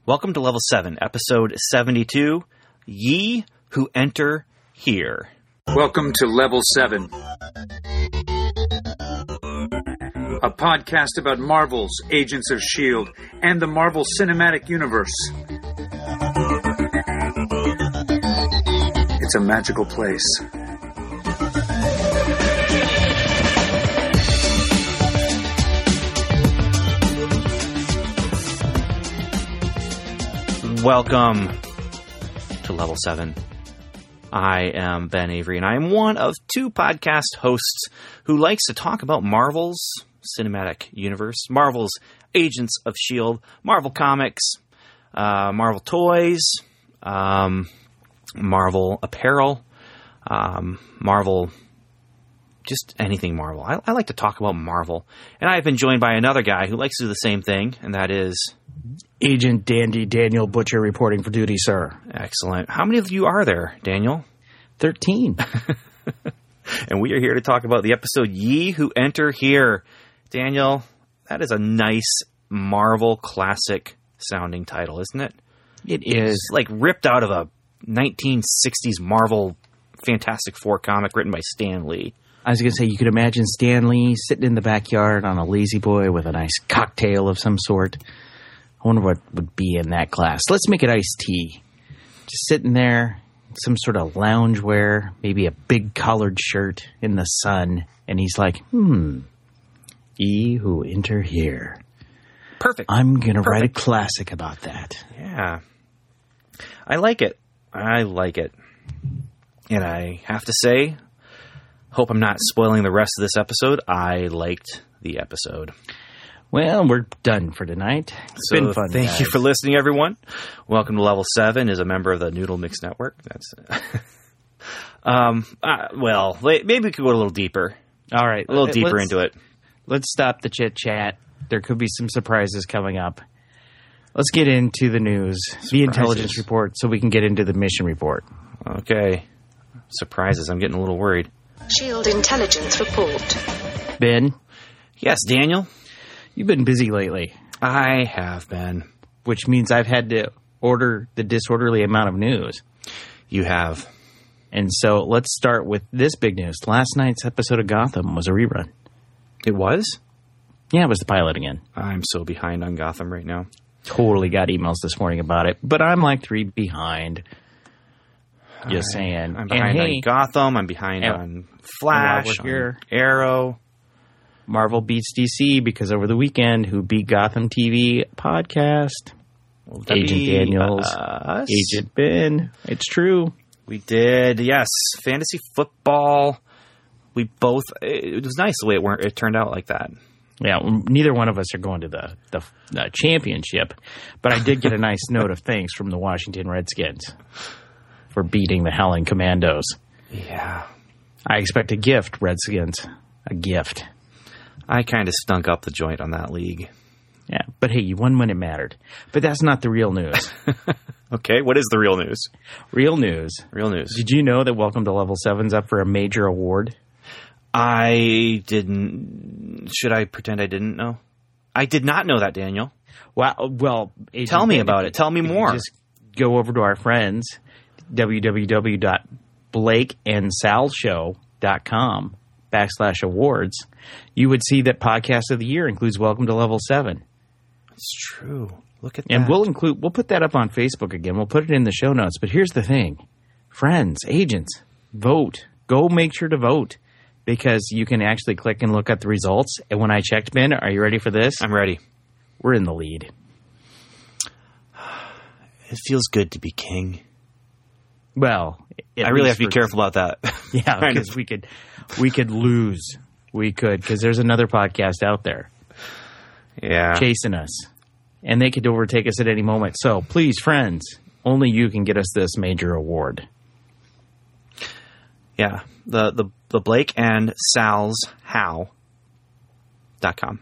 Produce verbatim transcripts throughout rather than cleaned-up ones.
Welcome to Level seven, Episode seventy-two, Ye Who Enter Here. Welcome to Level seven, a podcast about Marvel's Agents of S H I E L D and the Marvel Cinematic Universe. It's a magical place. Welcome to Level seven. I am Ben Avery, and I am one of two podcast hosts who likes to talk about Marvel's Cinematic Universe, Marvel's Agents of S H I E L D, Marvel Comics, uh, Marvel Toys, um, Marvel Apparel, um, Marvel, just anything Marvel. I, I like to talk about Marvel. And I have been joined by another guy who likes to do the same thing, and that is Agent Dandy Daniel Butcher reporting for duty, sir. Excellent. How many of you are there, Daniel? Thirteen. And we are here to talk about the episode Ye Who Enter Here. Daniel, that is a nice Marvel classic sounding title, isn't it? It is. It's like ripped out of a nineteen sixties Marvel Fantastic Four comic written by Stan Lee. I was going to say, you could imagine Stan Lee sitting in the backyard on a lazy boy with a nice cocktail of some sort. I wonder what would be in that glass. Let's make it iced tea. Just sitting there, some sort of loungewear, maybe a big collared shirt in the sun. And he's like, hmm, ye who enter here. Perfect. I'm going to write a classic about that. Yeah. I like it. I like it. And I have to say, hope I'm not spoiling the rest of this episode. I liked the episode. Well, we're done for tonight. It's so been fun. Thank guys. you for listening, everyone. Welcome to Level seven, is a member of the Noodle Mix Network. That's um. Uh, well, maybe we could go a little deeper. All right. A little deeper let's, into it. Let's stop the chit-chat. There could be some surprises coming up. Let's get into the news, surprises. The intelligence report, so we can get into the mission report. Okay. Surprises. I'm getting a little worried. S H I E L D intelligence report. Ben? Yes, Daniel? You've been busy lately. I have been. Which means I've had to order the disorderly amount of news. You have. And so let's start with this big news. Last night's episode of Gotham was a rerun. It was? Yeah, it was the pilot again. I'm so behind on Gotham right now. Totally got emails this morning about it. But I'm like three behind. Just I, saying. I'm behind and on hey, Gotham. I'm behind and, on Flash, on here. Arrow. Marvel beats D C because over the weekend, who beat Gotham T V podcast? Well, Agent Daniels. Us? Agent Ben. It's true. We did, yes. Fantasy football. We both, it was nice the way it, weren't, it turned out like that. Yeah, well, neither one of us are going to the, the, the championship, but I did get a nice note of thanks from the Washington Redskins for beating the Howling Commandos. Yeah. I expect a gift, Redskins. A gift. I kind of stunk up the joint on that league. Yeah, but hey, you won when it mattered. But that's not the real news. Okay, what is the real news? Real news. Real news. Did you know that Welcome to Level seven's up for a major award? I didn't. Should I pretend I didn't know? I did not know that, Daniel. Well, well Agent tell me Ben, about it. Tell me more. Just go over to our friends, w w w dot blake and sal show dot com backslash awards. You would see that Podcast of the Year includes Welcome to Level seven. It's true. Look at that. And we'll include, we'll put that up on Facebook again. We'll put it in the show notes. But here's the thing. Friends, agents, vote. Go make sure to vote. Because you can actually click and look at the results. And when I checked, Ben, are you ready for this? I'm ready. We're in the lead. It feels good to be king. Well, I really have to be careful about that. Yeah, because we could, we could lose. We could, because there's another podcast out there. Yeah. Chasing us. And they could overtake us at any moment. So, please, friends, only you can get us this major award. Yeah. The the, the Blake and Sal's How dot com.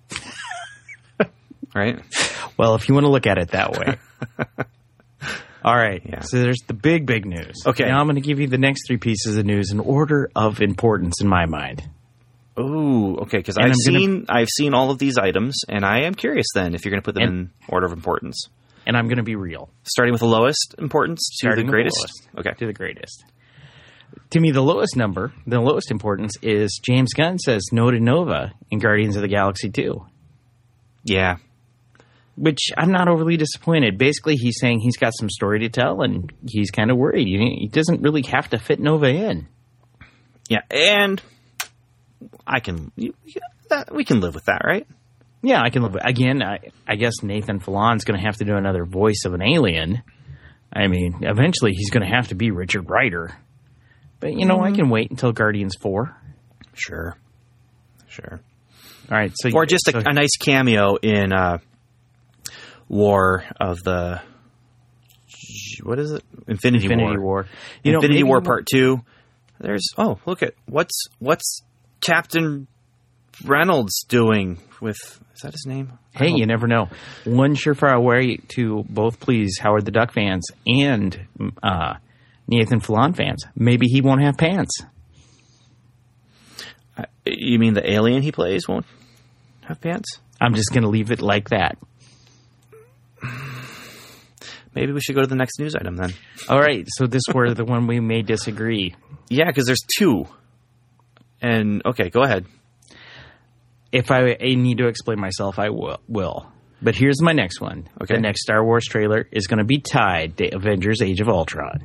Right? Well, if you want to look at it that way. All right. Yeah. So there's the big, big news. Okay. Now I'm going to give you the next three pieces of news in order of importance in my mind. Ooh, okay, because I've I'm seen gonna, I've seen all of these items, and I am curious then if you're going to put them and, in order of importance. and I'm going to be real. Starting with the lowest importance to Starting the with greatest? the lowest. Okay. To the greatest. To me, the lowest number, the lowest importance is James Gunn says no to Nova in Guardians of the Galaxy two. Yeah. Which I'm not overly disappointed. Basically, he's saying he's got some story to tell, and he's kind of worried. He doesn't really have to fit Nova in. Yeah, and I can you, that, we can live with that, right? Yeah, I can live with Again, I, I guess Nathan Fillon's going to have to do another voice of an alien. I mean, eventually he's going to have to be Richard Rider. But, you know, mm. I can wait until Guardians four. Sure. Sure. All right. So Or just a, so, a nice cameo in uh, War of the... What is it? Infinity, Infinity War. War. You Infinity know, War Part two. There's... Oh, look at... What's what's Captain Reynolds doing with... Is that his name? Hey, you never know. One surefire way to both please Howard the Duck fans and uh, Nathan Fillion fans. Maybe he won't have pants. Uh, you mean the alien he plays won't have pants? I'm just going to leave it like that. Maybe we should go to the next news item then. All right. So this were the one we may disagree. Yeah, because there's two. And, okay, go ahead. If I, I need to explain myself, I will, will. But here's my next one. Okay. The next Star Wars trailer is going to be tied to Avengers Age of Ultron.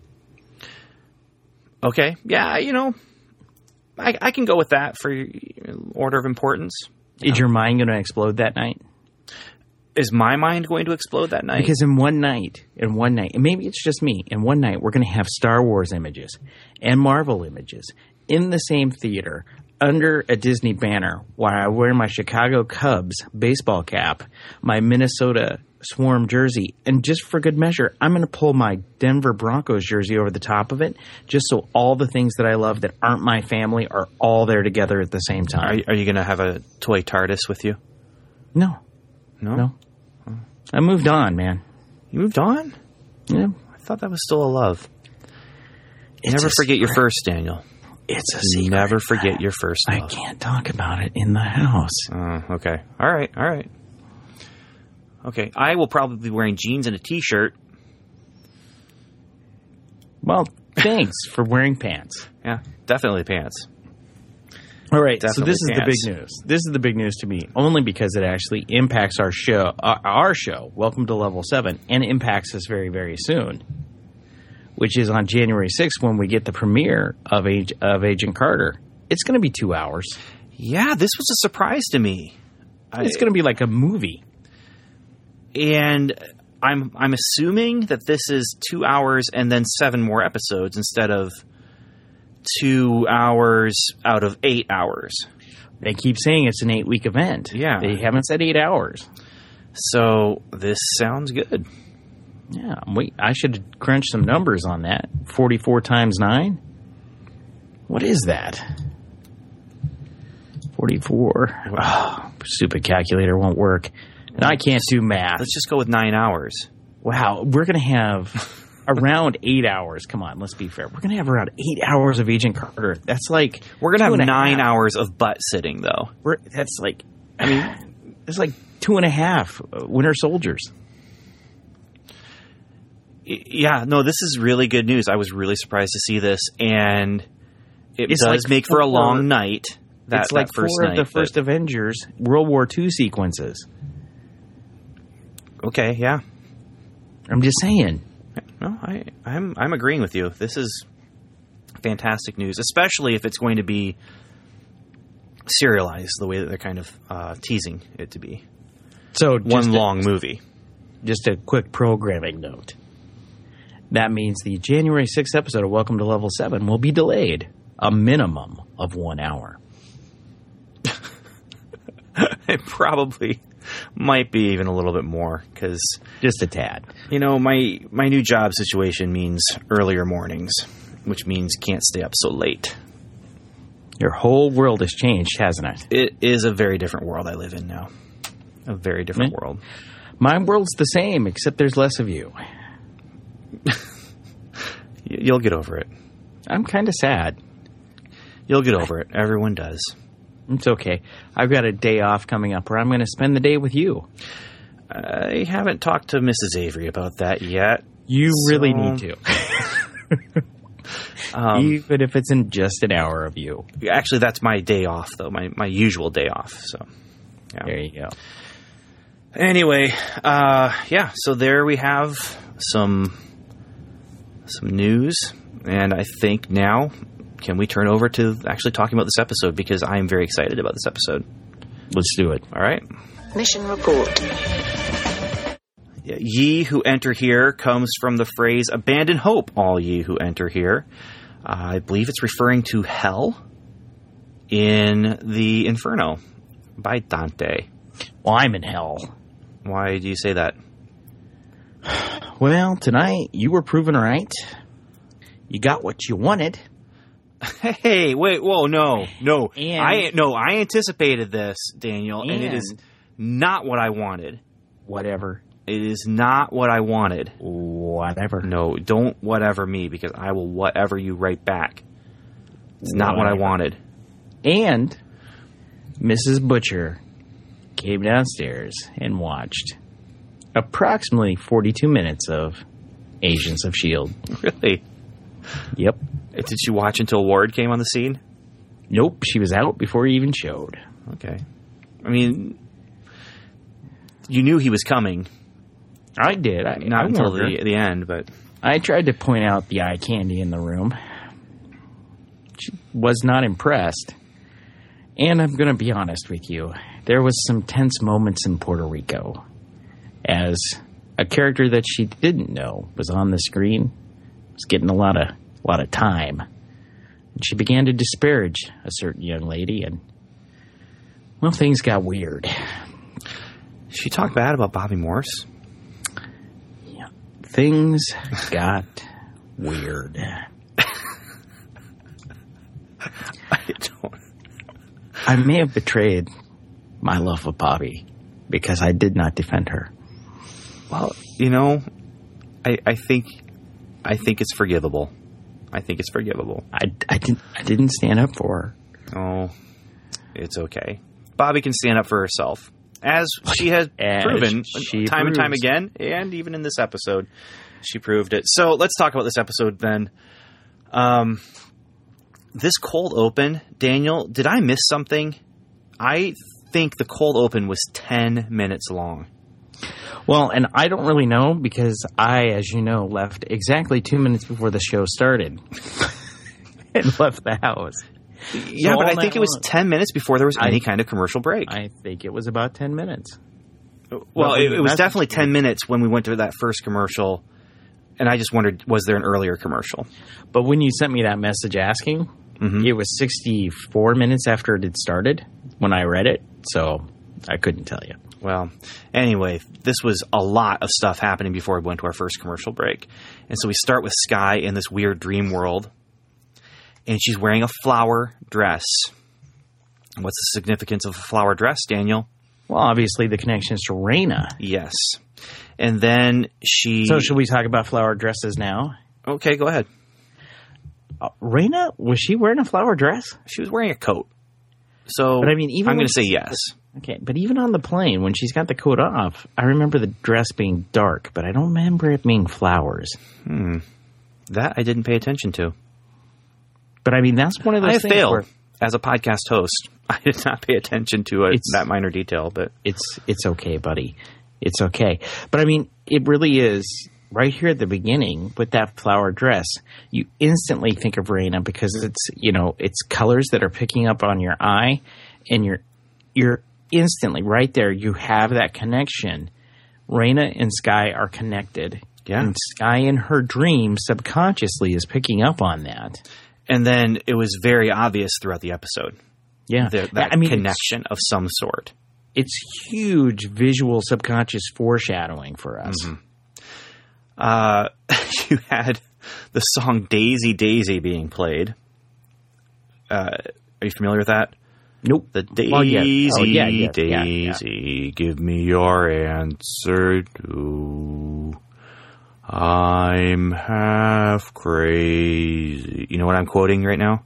Okay. Yeah, you know, I, I can go with that for order of importance. Is your mind going to explode that night? Is my mind going to explode that night? Because in one night, in one night, and maybe it's just me, in one night we're going to have Star Wars images and Marvel images in the same theater under a Disney banner while I wear my Chicago Cubs baseball cap, my Minnesota Swarm jersey, and just for good measure, I'm going to pull my Denver Broncos jersey over the top of it just so all the things that I love that aren't my family are all there together at the same time. Are, are you going to have a toy TARDIS with you? No. No? No. I moved on, man. You moved on? Yeah. I thought that was still a love. It's Never a forget secret. your first, Daniel. It's a You secret. Never forget your first I love. can't talk about it in the house. Oh, okay. All right. All right. Okay. I will probably be wearing jeans and a t-shirt. Well, thanks for wearing pants. Yeah, definitely pants. All right, Definitely so this is the pants. big news. This is the big news to me, only because it actually impacts our show, our, our show, Welcome to Level seven, and impacts us very, very soon, which is on January sixth when we get the premiere of, Age, of Agent Carter. It's going to be two hours. Yeah, this was a surprise to me. It's going to be like a movie. And I'm I'm assuming that this is two hours and then seven more episodes instead of two hours out of eight hours. They keep saying it's an eight-week event. Yeah. They haven't said eight hours. So this sounds good. Yeah, wait, I should crunch some numbers on that. forty-four times nine? What is that? forty-four. Oh, stupid calculator won't work. And I can't do math. Let's just go with nine hours. Wow, we're going to have around eight hours. Come on, let's be fair. We're going to have around eight hours of Agent Carter. That's like... We're going to two have and a nine half. hours of butt sitting, though. We're, that's like... I mean, it's like two and a half uh, Winter Soldiers. Y- Yeah, no, this is really good news. I was really surprised to see this, and it It's does like make for a four- long night. That, it's like that first four night, of the first but- Avengers World War Two sequences. Okay, yeah. I'm just saying. No, I, I'm I'm agreeing with you. This is fantastic news, especially if it's going to be serialized the way that they're kind of uh, teasing it to be. So One just a- long movie. Just a quick programming note. That means the January sixth episode of Welcome to Level seven will be delayed a minimum of one hour. It probably might be even a little bit more because, Just a tad. you know, my my new job situation means earlier mornings, which means can't stay up so late. Your whole world has changed, hasn't it? It is a very different world I live in now. A very different Yeah. world. My world's the same, except there's less of you. Y- You'll get over it. I'm kind of sad. You'll get over it. Everyone does. It's okay. I've got a day off coming up where I'm going to spend the day with you. I haven't talked to Missus Avery about that yet. You So- really need to. Um, Even if it's in just an hour of you. actually, that's my day off, though. My my usual day off. So, yeah. There you go. Anyway, uh, yeah. So there we have some some news, and I think now can we turn over to actually talking about this episode, because I am very excited about this episode. Let's do it. All right. Mission report. Ye who enter here comes from the phrase "abandon hope, all ye who enter here." Uh, I believe it's referring to hell in the Inferno by Dante. Well, I'm in hell. Why do you say that? Well, tonight you were proven right. You got what you wanted. Hey, wait, whoa, no, no, And- I no, I anticipated this, Daniel, and, And- it is not what I wanted. Whatever. It is not what I wanted. Whatever. No, don't whatever me, because I will whatever you right back. It's not what I Whatever. wanted. And Missus Butcher came downstairs and watched approximately forty-two minutes of Agents of S H I E L D. Really? Yep. Did she watch until Ward came on the scene? Nope, she was out before he even showed. Okay. I mean, you knew he was coming. I did. I, Not I until warned her. the, the end, but... I tried to point out the eye candy in the room. She was not impressed. And I'm going to be honest with you. There was some tense moments in Puerto Rico as a character that she didn't know was on the screen, was getting a lot of a lot of time. And she began to disparage a certain young lady, and, well, things got weird. She talked bad about Bobby Morse? Things got weird. I don't... I may have betrayed my love of Bobby because I did not defend her. Well, you know, I, I think I think it's forgivable. I think it's forgivable. I, I, didn't, I didn't stand up for her. Oh, it's okay. Bobby can stand up for herself, as she has As proven she time and time proves. again, and even in this episode, she proved it. So let's talk about this episode then. Um, this cold open, Daniel, did I miss something? I think the cold open was ten minutes long. Well, and I don't really know because I, as you know, left exactly two minutes before the show started and left the house. Yeah, So but all I think night it was long- ten minutes before there was any I- kind of commercial break. I think it was about ten minutes. well, well, it, the it was message definitely was- ten minutes when we went to that first commercial, and I just wondered, was there an earlier commercial? But when you sent me that message asking, Mhm. it was sixty-four minutes after it had started when I read it, so I couldn't tell you. Well, anyway, this was a lot of stuff happening before we went to our first commercial break. And so we start with Skye in this weird dream world, and she's wearing a flower dress. What's the significance of a flower dress, Daniel? Well, obviously the connection is to Raina. Yes. And then she... So should we talk about flower dresses now? Okay, go ahead. Uh, Raina, was she wearing a flower dress? She was wearing a coat. So But I mean, even I'm when going to say she- yes. Okay, but even on the plane, when she's got the coat off, I remember the dress being dark, but I don't remember it being flowers. Hmm. That I didn't pay attention to. But I mean, that's one of those I have things failed where as a podcast host. I did not pay attention to it, It's- that minor detail, but it's it's okay, buddy. It's okay. But I mean, it really is right here at the beginning with that flower dress. You instantly think of Raina because it's, you know, it's colors that are picking up on your eye, and you're you're instantly right there. You have that connection. Raina and Skye are connected. Yeah. And Skye in her dream subconsciously is picking up on that. and then it was very obvious throughout the episode. Yeah. The, that I mean, connection of some sort. It's, it's huge visual subconscious foreshadowing for us. Mm-hmm. Uh, you had the song Daisy Daisy being played. Uh, are you familiar with that? Nope. The Daisy, Well, yeah. Oh, yeah, yeah, yeah, Daisy, yeah. give me your answer to. I'm half crazy. You know what I'm quoting right now?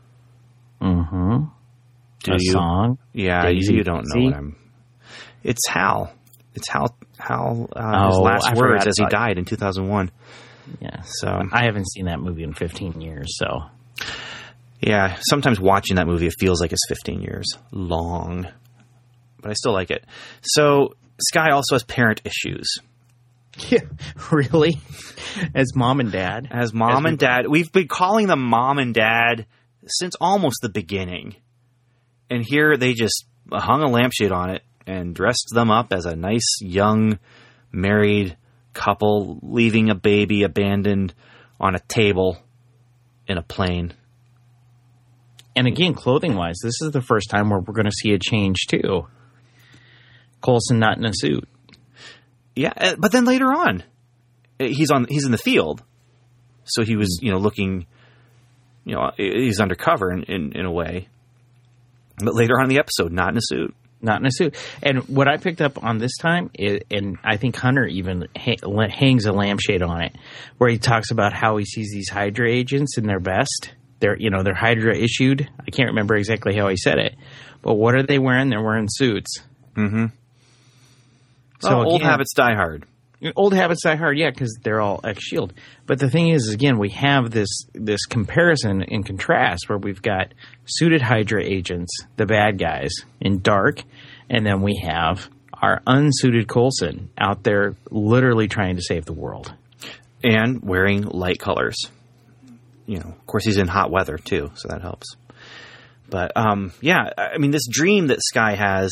Mm-hmm. Do a you? song. Yeah, Daisy you don't know Daisy? what I'm. It's Hal. It's Hal. Hal, uh, his Oh, last I words forgot as he about- died in two thousand one. Yeah. So I haven't seen that movie in fifteen years, so. yeah, sometimes watching that movie, it feels like it's fifteen years long, but I still like it. So Skye also has parent issues. Yeah, really? As mom and dad? As mom As and dad. We've been calling them mom and dad since almost the beginning. And here they just hung a lampshade on it and dressed them up as a nice, young, married couple leaving a baby abandoned on a table in a plane. And again, clothing-wise, this is the first time where we're going to see a change, too. Coulson not in a suit. Yeah, uh, but then later on, uh, he's on he's in the field, so he was you know looking, you know, he's undercover in, in, in a way. But later on in the episode, not in a suit. Not in a suit. And what I picked up on this time, is, and I think Hunter even ha- hangs a lampshade on it, where he talks about how he sees these Hydra agents in their best. They're, you know, they're Hydra issued. I can't remember exactly how he said it. But what are they wearing? They're wearing suits. Mm-hmm. So well, old again, habits die hard. Old habits die hard, yeah, because they're all ex-Shield. But the thing is, again, we have this this comparison and contrast where we've got suited Hydra agents, the bad guys, in dark, and then we have our unsuited Coulson out there literally trying to save the world. And wearing light colors. You know, of course, he's in hot weather, too, so that helps. But, um, yeah, I mean, this dream that Skye has...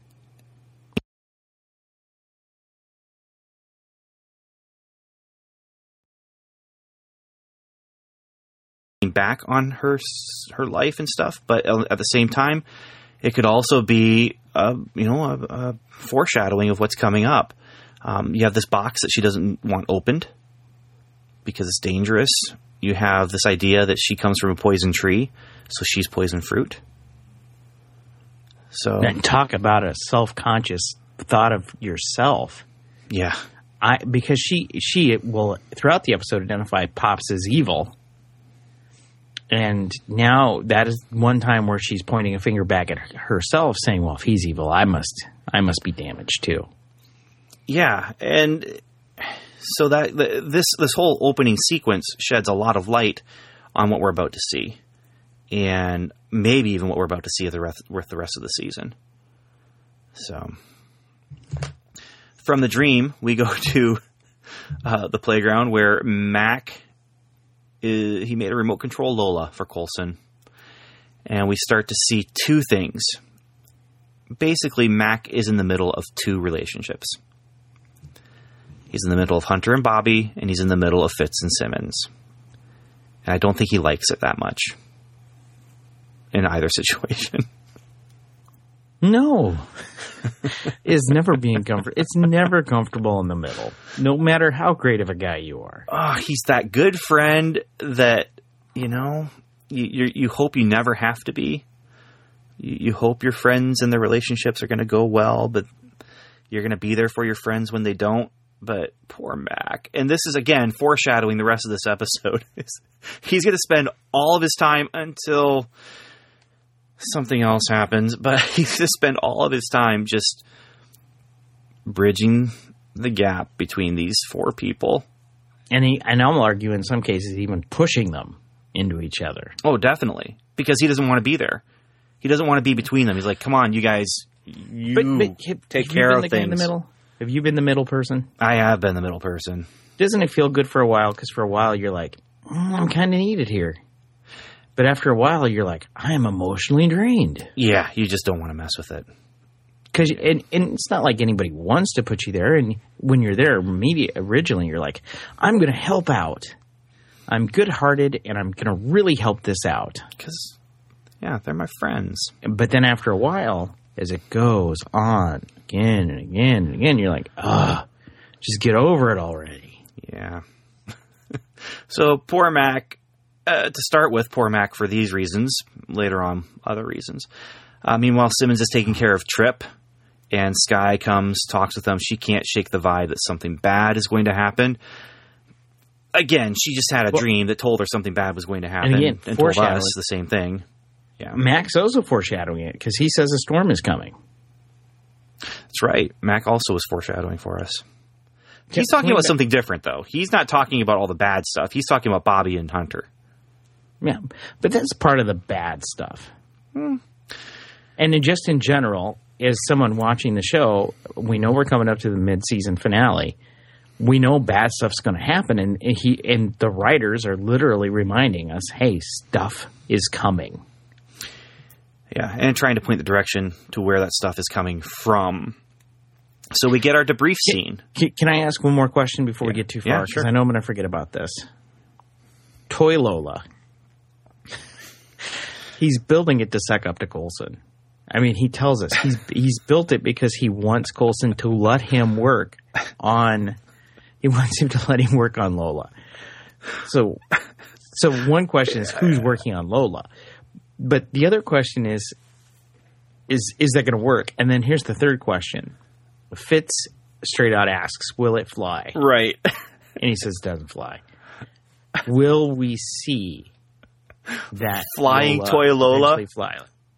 back on her her life and stuff, but at the same time, it could also be a, you know a, a foreshadowing of what's coming up. Um, you have this box that she doesn't want opened because it's dangerous. You have this idea that she comes from a poison tree, so she's poison fruit. So And talk about a self-conscious thought of yourself. Yeah, I because she she will throughout the episode identify Pops as evil. And now that is one time where she's pointing a finger back at herself, saying, "Well, if he's evil, I must, I must be damaged too." Yeah, and so that this this whole opening sequence sheds a lot of light on what we're about to see, and maybe even what we're about to see with the rest, with the rest of the season. So, from the dream, we go to uh, the playground where Mac. Is, he made a remote control Lola for Coulson. And we start to see two things. Basically, Mac is in the middle of two relationships. He's in the middle of Hunter and Bobby, and he's in the middle of Fitz and Simmons. And I don't think he likes it that much. In either situation. No. It's never being comfortable. It's never comfortable in the middle. No matter how great of a guy you are. Oh, he's that good friend that, you know, you you, you hope you never have to be. You, you hope your friends and their relationships are going to go well, but you're going to be there for your friends when they don't. But poor Mac. And this is, again, foreshadowing the rest of this episode. He's going to spend all of his time until... something else happens, but he's going to spend all of his time just bridging the gap between these four people. And he, and I'll argue in some cases even pushing them into each other. Oh, definitely. Because he doesn't want to be there. He doesn't want to be between them. He's like, come on, you guys, you but, but have, take have care you been of the guy things. In the middle? Have you been the middle person? I have been the middle person. Doesn't it feel good for a while? Because for a while you're like, mm, I'm kind of needed here. But after a while, you're like, I am emotionally drained. Yeah, you just don't want to mess with it. Because and, and it's not like anybody wants to put you there. And when you're there, immediate, originally, you're like, I'm going to help out. I'm good-hearted, and I'm going to really help this out. Because, yeah, they're my friends. But then after a while, as it goes on again and again and again, you're like, ugh, just get over it already. Yeah. So poor Mac... Uh, to start with, poor Mac for these reasons. Later on, other reasons. Uh, meanwhile, Simmons is taking care of Trip, and Skye comes, talks with them. She can't shake the vibe that something bad is going to happen. Again, she just had a well, dream that told her something bad was going to happen, and, again, and told us the same thing. Yeah, Mac's also foreshadowing it because he says a storm is coming. That's right. Mac also was foreshadowing for us. He's Yeah, talking about that- something different, though. He's not talking about all the bad stuff. He's talking about Bobby and Hunter. Yeah, but that's part of the bad stuff. Hmm. And then just in general, as someone watching the show, we know we're coming up to the mid-season finale. We know bad stuff's going to happen, and he and the writers are literally reminding us, hey, stuff is coming. Yeah, and trying to point the direction to where that stuff is coming from. So we get our debrief scene. Can, can I ask one more question before we get too Yeah, far? Because sure. I know I'm going to forget about this. Toy Lola. He's building it to suck up to Coulson. I mean, he tells us he's he's built it because he wants Coulson to let him work on. He wants him to let him work on Lola. So, so one question is who's working on Lola, but the other question is, is is that going to work? And then here's the third question: Fitz straight out asks, "Will it fly?" Right. And he says, "Doesn't fly." Will we see that Flying Lola toy Lola? eventually fly?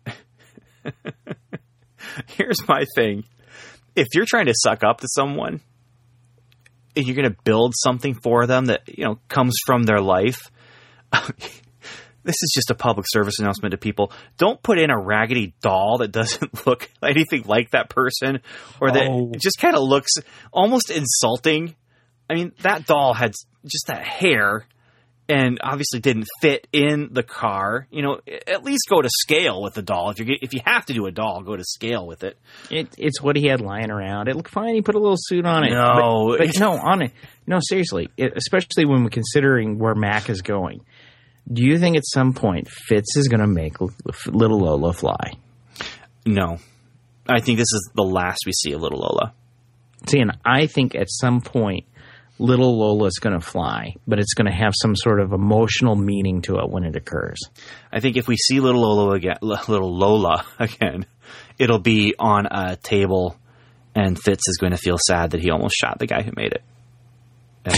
Here's my thing. If you're trying to suck up to someone, and you're going to build something for them that, you know, comes from their life, this is just a public service announcement to people. Don't put in a raggedy doll that doesn't look anything like that person, or that Oh. just kind of looks almost insulting. I mean, that doll had just that hair and obviously didn't fit in the car. You know, at least go to scale with the doll. If you if you have to do a doll, go to scale with it. It, it's what he had lying around. It looked fine. He put a little suit on it. No. but, but no, on it. No, seriously. It, especially when we're considering where Mac is going. Do you think at some point Fitz is going to make L- little Lola fly? No. I think this is the last we see of little Lola. See, and I think at some point little Lola is going to fly, but it's going to have some sort of emotional meaning to it when it occurs. I think if we see little Lola again, little Lola again, it'll be on a table, and Fitz is going to feel sad that he almost shot the guy who made it. And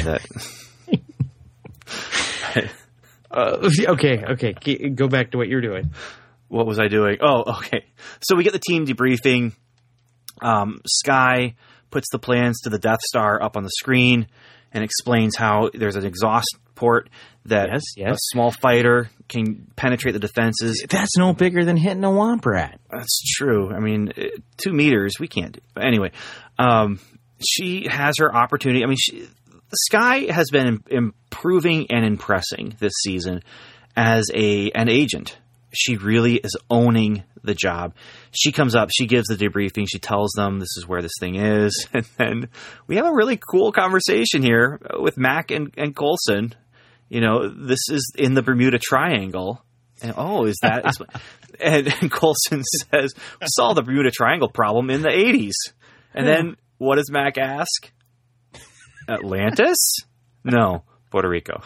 that. Uh, okay, okay. G- Go back to what you're doing. What was I doing? Oh, okay. So we get the team debriefing. Um, Sky puts the plans to the Death Star up on the screen and explains how there's an exhaust port that Yes, yes. a small fighter can penetrate the defenses. That's no bigger than hitting a Womp Rat. That's true. I mean, uh, two meters, we can't do. But anyway, um, she has her opportunity. I mean, she, Sky has been im- improving and impressing this season as a an agent. She really is owning the job. She comes up, she gives the debriefing, she tells them this is where this thing is, and then we have a really cool conversation here with Mac and, and Coulson. You know, this is in the Bermuda Triangle. And, oh, is that... is, and, and Coulson says, we saw the Bermuda Triangle problem in the eighties. And then, what does Mac ask? Atlantis? No, Puerto Rico.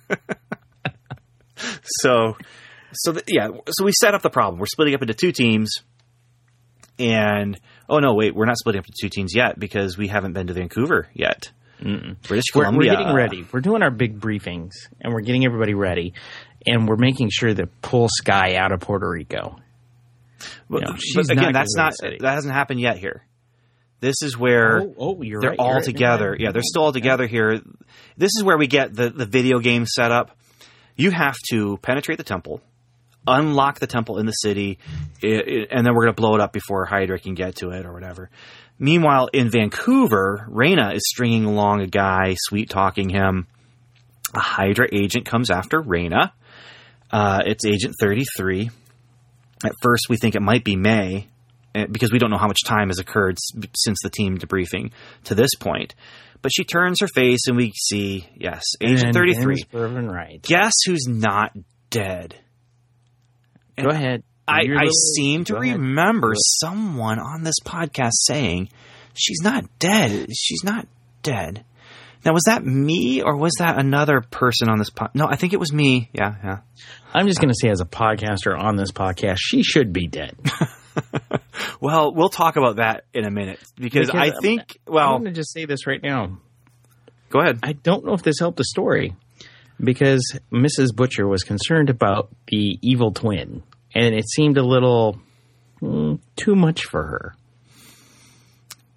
so... So, the, yeah, so we set up the problem. We're splitting up into two teams. And, oh, no, wait, we're not splitting up into two teams yet because we haven't been to Vancouver yet. Mm-mm. British We're, Columbia. we're getting ready. We're doing our big briefings, and we're getting everybody ready. And we're making sure to pull Sky out of Puerto Rico. But, You know, but she's again, not that's gonna not, go to the city. that hasn't happened yet here. This is where Oh, oh, you're they're right, you're all right, together. you're right. Yeah, they're still all together here. This is where we get the, the video game set up. You have to penetrate the temple, unlock the temple in the city, i- i- and then we're going to blow it up before Hydra can get to it or whatever. Meanwhile, in Vancouver, Reyna is stringing along a guy, sweet-talking him. A Hydra agent comes after Reyna. Uh, it's Agent thirty-three. At first, we think it might be May, eh, because we don't know how much time has occurred s- since the team debriefing to this point. But she turns her face, and we see, yes, Agent And thirty-three. Ben's proven right. Guess who's not dead? Go ahead. I, Your I little- seem to go ahead. remember someone on this podcast saying she's not dead. She's not dead. Now, was that me or was that another person on this podcast? No, I think it was me. Yeah, yeah. I'm just going to say, as a podcaster on this podcast, she should be dead. Well, we'll talk about that in a minute because, Because I I'm- think, I'm well, going to just say this right now. go ahead. I don't know if this helped the story because Missus Butcher was concerned about the evil twin, and it seemed a little mm, too much for her.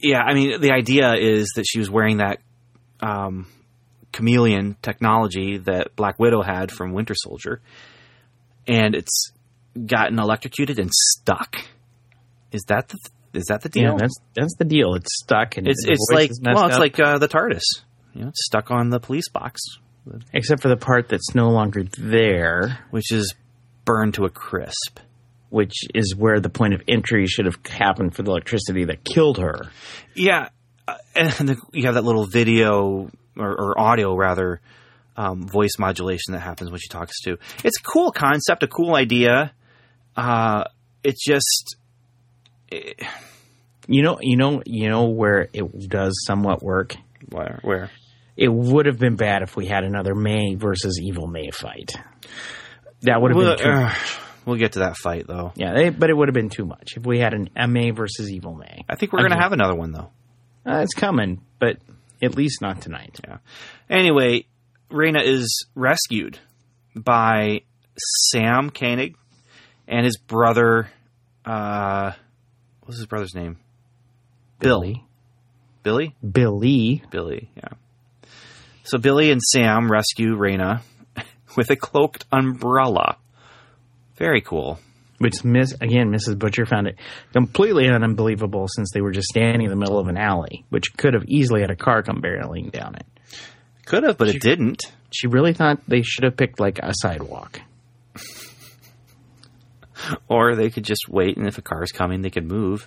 Yeah, I mean, the idea is that she was wearing that um, chameleon technology that Black Widow had from Winter Soldier, and it's gotten electrocuted and stuck. Is that the is that the deal? Yeah, that's that's the deal. It's stuck, and it's the it's voice like is messed well, it's up. like uh, the TARDIS. You know, it's stuck on the police box, Except for the part that's no longer there, which is burned to a crisp. which is where the point of entry should have happened for the electricity that killed her. Yeah, uh, and the, you have that little video or, or audio rather um, voice modulation that happens when she talks to. It's a cool concept, a cool idea. Uh, it just. It, You know, you know, you know where it does somewhat work. where? Where? It would have been bad if we had another May versus Evil May fight. That would have We'll, been too uh, much. we'll get to that fight though. Yeah, they, but it would have been too much if we had an a May versus Evil May. I think we're going to have another one though. Uh, it's coming, but at least not tonight. Yeah. Anyway, Raina is rescued by Sam Koenig and his brother. Uh, what's his brother's name? Billy. Billy? Billy. Billy, yeah. So Billy and Sam rescue Raina with a cloaked umbrella. Very cool. Which, miss again, Missus Butcher found it completely unbelievable since they were just standing in the middle of an alley, which could have easily had a car come barreling down it. Could have, but it didn't. She really thought they should have picked, like, a sidewalk. Or they could just wait, and if a car's coming, they could move.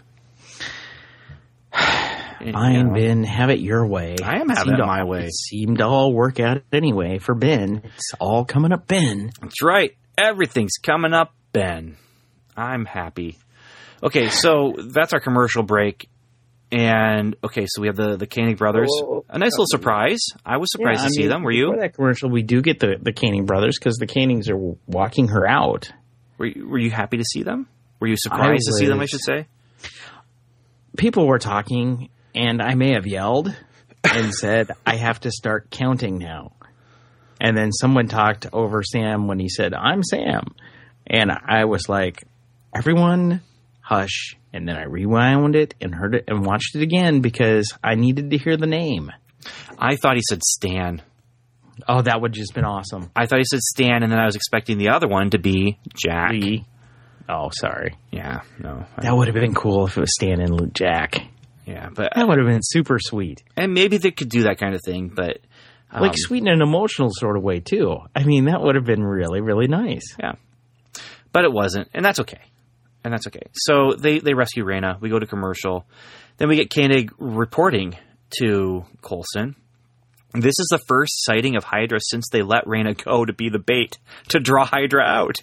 And, Fine, you know, Ben, have it your way. I am having Seemed it to- my way. It seemed to all work out anyway for Ben. It's all coming up Ben. That's right. Everything's coming up, Ben. I'm happy. Okay, so that's our commercial break. And, okay, so we have the, the Koenig brothers. A nice little surprise. I was surprised Yeah, to I see mean, them. Were you? Before that commercial, we do get the, the Koenig brothers because the Koenigs are walking her out. Were you, were you happy to see them? Were you surprised I to see them, I was. should say? People were talking, and I may have yelled and said, I have to start counting now. And then someone talked over Sam when he said, I'm Sam. And I was like, everyone hush. And then I rewound it and heard it and watched it again because I needed to hear the name. I thought he said Stan. Oh, that would just been awesome. I thought he said Stan, and then I was expecting the other one to be Jack. Lee. Oh, sorry. Yeah, no. I- That would have been cool if it was Stan and Luke Jack. yeah, but That would have been super sweet. and maybe they could do that kind of thing, but um, Like sweet in an emotional sort of way, too. I mean, that would have been really, really nice. yeah. But it wasn't, and that's okay. And that's okay. So they, they rescue Raina. We go to commercial. Then we get Koenig reporting to Coulson. This is the first sighting of Hydra since they let Raina go to be the bait to draw Hydra out.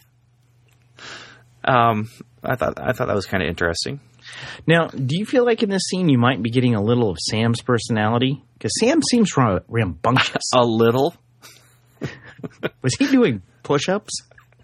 Um, I thought I thought that was kind of interesting. Now, do you feel like in this scene you might be getting a little of Sam's personality? Because Sam seems ra- rambunctious. A little. Was he doing push-ups?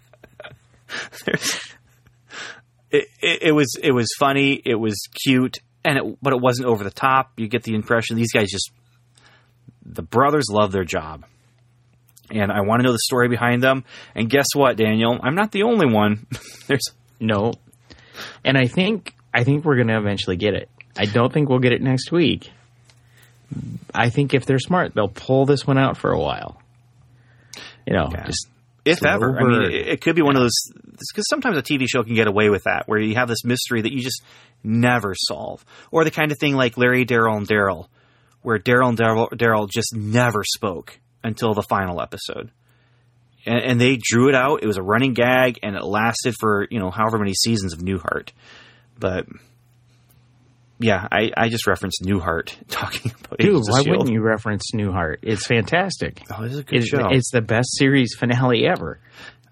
It, it, it was it was funny. It was cute, and it, but it wasn't over the top. You get the impression these guys just the brothers love their job, and I want to know the story behind them. And guess what, Daniel? I'm not the only one. There's No. And I think I think we're going to eventually get it. I don't think we'll get it next week. I think if they're smart, they'll pull this one out for a while. You know, Yeah. just if slow ever. I burn. mean, it, it could be one of those because sometimes a T V show can get away with that, where you have this mystery that you just never solve, or the kind of thing like Larry, Daryl, and Daryl, where Daryl and Daryl Daryl just never spoke until the final episode. And, and they drew it out. It was a running gag, and it lasted for, you know, however many seasons of Newhart. But, yeah, I, I just referenced Newhart talking about dude, Agents of why S H I E L D. wouldn't you reference Newhart? It's fantastic. Oh, this is a good It's, show. it's the best series finale ever.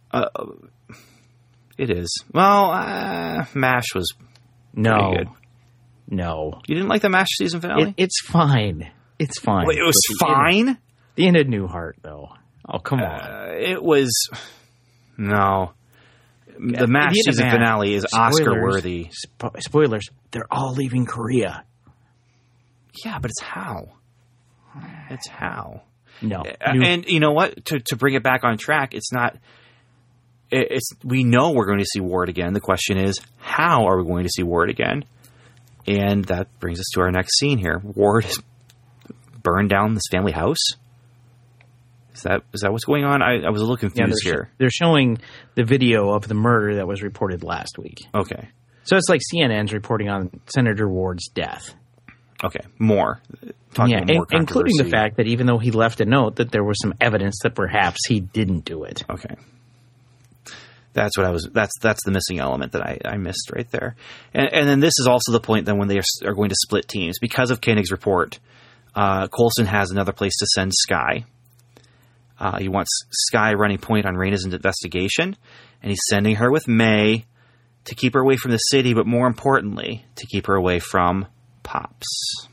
It is. Well, uh, MASH was No, pretty good. no, You didn't like the MASH season finale? it, it's fine. It's fine. Wait, it was But the end- fine? the end of Newhart, though. Oh, come on. Uh, it was... No. Yeah, The MASH the end of season MASH. finale is Spoilers. Oscar-worthy. Spo- spoilers. They're all leaving Korea. Yeah, but it's how. It's how. No. Uh, New- and you know what? To to bring it back on track, it's not... It, it's we know we're going to see Ward again. The question is, how are we going to see Ward again? And that brings us to our next scene here. Ward has burned down this family house. Is that is that what's going on? I, I was a little confused yeah, they're here. Sh- they're showing the video of the murder that was reported last week. Okay. So it's like C N N's reporting on Senator Ward's death. Okay, more. Talking yeah, about more in- including the controversy. fact that even though he left a note, that there was some evidence that perhaps he didn't do it. Okay. That's what I was. That's that's the missing element that I, I missed right there. And, and then this is also the point then when they are, are going to split teams because of Koenig's report. Uh, Coulson has another place to send Skye. Uh, he wants Skye running point on Raina's investigation, and he's sending her with May to keep her away from the city, but more importantly, to keep her away from Pops.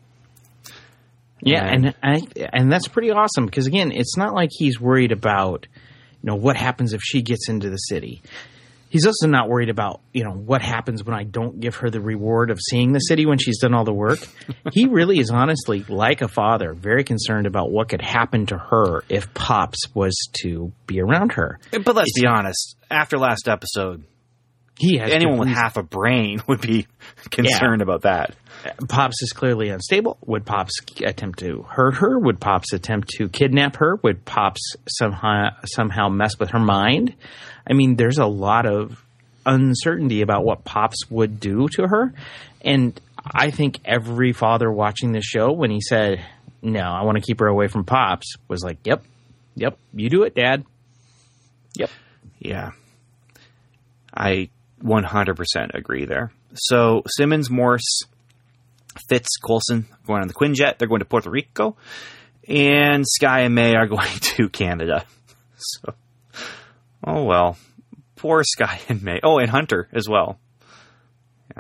Yeah, and, and I, and that's pretty awesome because again, it's not like he's worried about, you know, what happens if she gets into the city. He's also not worried about, you know, what happens when I don't give her the reward of seeing the city when she's done all the work. He really is honestly, like a father, very concerned about what could happen to her if Pops was to be around her. But let's it's, be honest, after last episode, he has anyone with half a brain would be concerned yeah. about that. Pops is clearly unstable. Would Pops attempt to hurt her? Would Pops attempt to kidnap her? Would Pops somehow somehow mess with her mind? I mean, there's a lot of uncertainty about what Pops would do to her. And I think every father watching this show, when he said, no, I want to keep her away from Pops, was like, yep, yep, you do it, Dad. Yep. Yeah. I one hundred percent agree there. So Simmons, Morse, Fitz, Coulson going on the Quinjet. They're going to Puerto Rico. And Skye and May are going to Canada. So, oh well. Poor Skye and May. Oh, and Hunter as well. Yeah.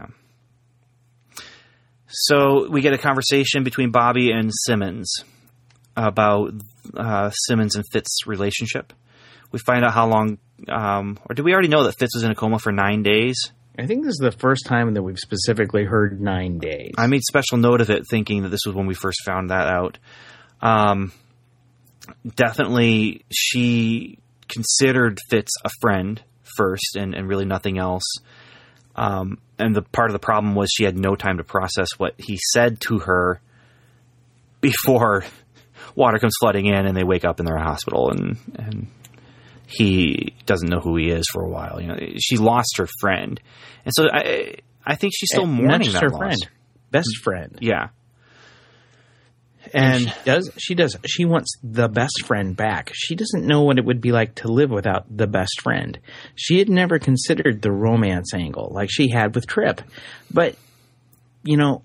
So we get a conversation between Bobby and Simmons about uh, Simmons and Fitz's relationship. We find out how long, um, or did we already know that Fitz was in a coma for nine days? I think this is the first time that we've specifically heard nine days. I made special note of it, thinking that this was when we first found that out. Um, definitely, she considered Fitz a friend first, and, and really nothing else. Um, and the part of the problem was she had no time to process what he said to her before water comes flooding in, and they wake up in their hospital, and and. He doesn't know who he is for a while. You know, she lost her friend, and so I, I think she's still mourning Not just that her loss. friend, best friend. Yeah, and, and she does. She does. She wants the best friend back. She doesn't know what it would be like to live without the best friend. She had never considered the romance angle like she had with Trip, but you know,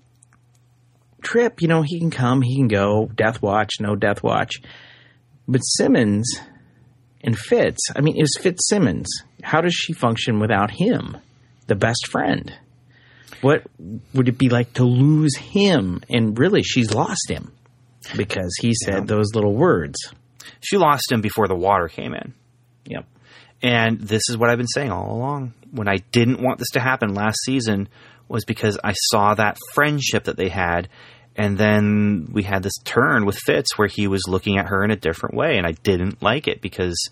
Trip. You know, he can come, he can go. Death Watch, no Death Watch, but Simmons. And Fitz, I mean, it was Fitzsimmons. How does she function without him, the best friend? What would it be like to lose him? And really, she's lost him because he said yeah. those little words. She lost him before the water came in. Yep. And this is what I've been saying all along. When I didn't want this to happen last season was because I saw that friendship that they had. And then we had this turn with Fitz where he was looking at her in a different way. And I didn't like it because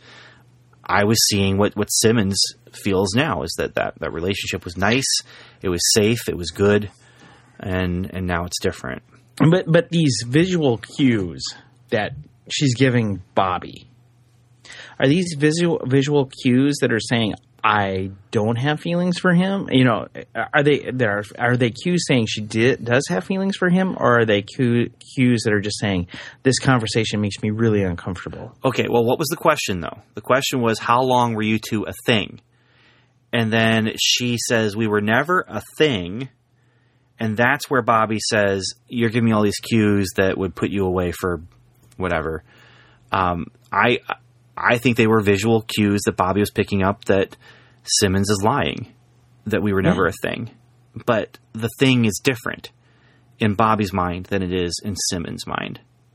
I was seeing what, what Simmons feels now is that, that that relationship was nice. It was safe. It was good. And and now it's different. But but these visual cues that she's giving Bobby, are these visual visual cues that are saying, I don't have feelings for him? You know, are they there? Are they cues saying she did does have feelings for him, or are they cue, cues that are just saying this conversation makes me really uncomfortable? Okay, well, what was the question though? The question was, how long were you two a thing? And then she says we were never a thing, and that's where Bobby says you're giving me all these cues that would put you away for whatever. Um, I. I think they were visual cues that Bobby was picking up that Simmons is lying, that we were never yeah. a thing. But the thing is different in Bobby's mind than it is in Simmons' mind.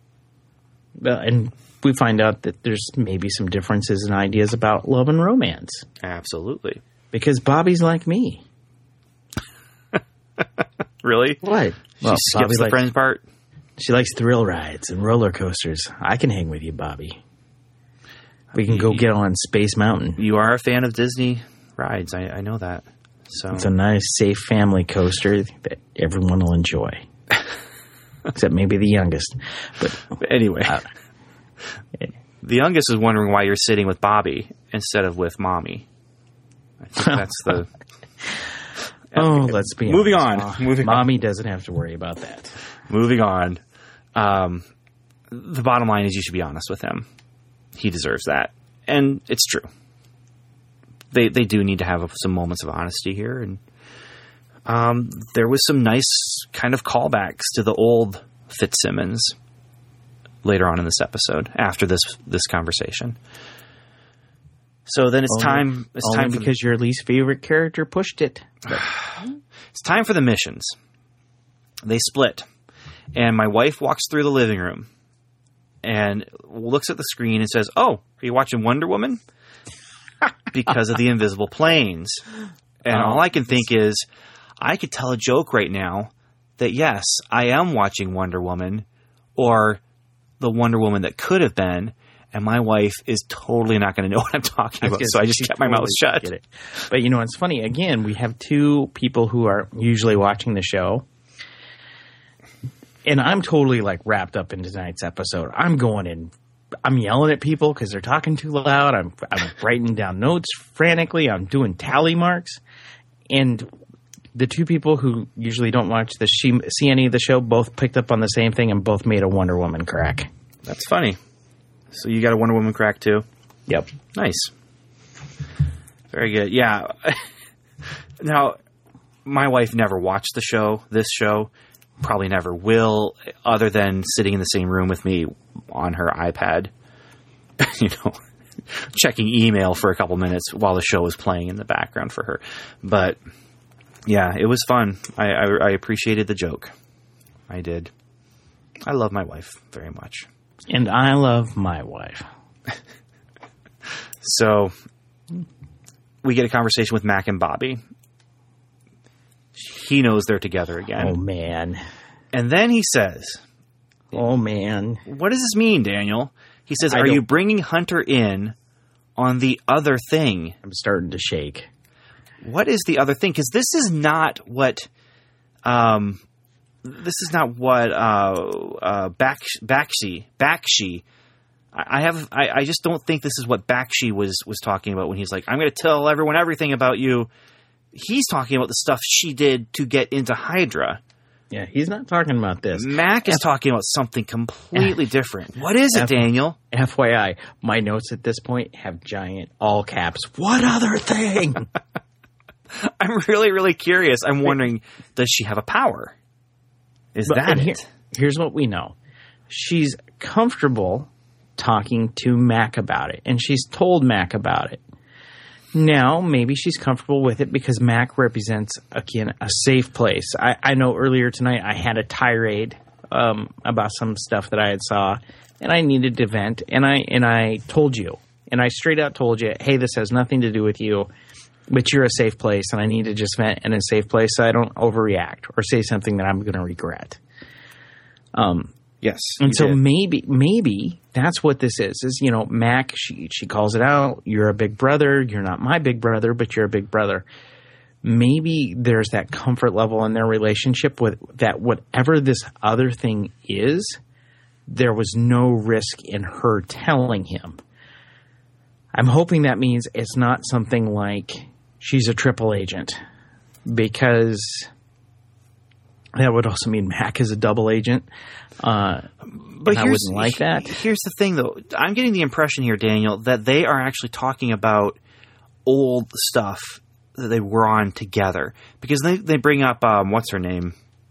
Well, and we find out that there's maybe some differences in ideas about love and romance. Absolutely. Because Bobby's like me. Really? What? She Well, skips Bobby the likes, friends part? She likes thrill rides and roller coasters. I can hang with you, Bobby. We can go get on Space Mountain. You are a fan of Disney rides. I, I know that. So it's a nice, safe family coaster that everyone will enjoy. Except maybe the youngest. But, but anyway, uh, the youngest is wondering why you're sitting with Bobby instead of with Mommy. I think that's the... Oh, let's be Moving honest. on. Moving Mommy on. doesn't have to worry about that. Moving on. Um, the bottom line is you should be honest with him. He deserves that. And it's true. They they do need to have some moments of honesty here. And um, there was some nice kind of callbacks to the old Fitzsimmons later on in this episode, after this this conversation. So then it's only, time. It's only time for because the, your least favorite character pushed it. It's time for the missions. They split, and my wife walks through the living room and looks at the screen and says, "Oh, are you watching Wonder Woman?" Because of the invisible planes. And oh, all I can think is, I could tell a joke right now that yes, I am watching Wonder Woman, or the Wonder Woman that could have been. And my wife is totally not going to know what I'm talking about, so I just kept my totally mouth shut. Get it. But, you know, it's funny. Again, we have two people who are usually watching the show. And I'm totally, like, wrapped up in tonight's episode. I'm going in. I'm yelling at people because they're talking too loud. I'm, I'm writing down notes frantically. I'm doing tally marks. And the two people who usually don't watch the see any of the show both picked up on the same thing and both made a Wonder Woman crack. That's funny. So you got a Wonder Woman crack too? Yep. Nice. Very good. Yeah. Now, my wife never watched the show, this show, probably never will, other than sitting in the same room with me on her iPad, you know, checking email for a couple minutes while the show was playing in the background for her. But yeah, it was fun. I, I, I appreciated the joke. I did. I love my wife very much. And I love my wife. So we get a conversation with Mac and Bobby. He knows they're together again. Oh, man. And then he says, oh, man. What does this mean, Daniel? He says, I are don't... you bringing Hunter in on the other thing? I'm starting to shake. What is the other thing? Because this is not what... Um, this is not what uh, uh, Bakshi, Bakshi, Bakshi. I have. I, I just don't think this is what Bakshi was was talking about when he's like, "I'm going to tell everyone everything about you." He's talking about the stuff she did to get into Hydra. Yeah, he's not talking about this. Mac is F- talking about something completely F- different. What is it, F- Daniel? F Y I, my notes at this point have giant all caps. What other thing? I'm really, really curious. I'm wondering, does she have a power? Is but, that here, it? Here's what we know. She's comfortable talking to Mac about it, and she's told Mac about it. Now, maybe she's comfortable with it because Mac represents, again, a safe place. I, I know earlier tonight I had a tirade um, about some stuff that I had saw, and I needed to vent, and I and I told you, and I straight out told you, hey, this has nothing to do with you, but you're a safe place, and I need to just vent in a safe place so I don't overreact or say something that I'm going to regret. Um. Yes. And so did. maybe, maybe that's what this is, is, you know, Mac, she, she calls it out. You're a big brother. You're not my big brother, but you're a big brother. Maybe there's that comfort level in their relationship with that whatever this other thing is, there was no risk in her telling him. I'm hoping that means it's not something like she's a triple agent, because that would also mean Mac is a double agent. Uh, but I wouldn't like that. Here's the thing, though. I'm getting the impression here, Daniel, that they are actually talking about old stuff that they were on together. Because they, they bring up, um, what's her name?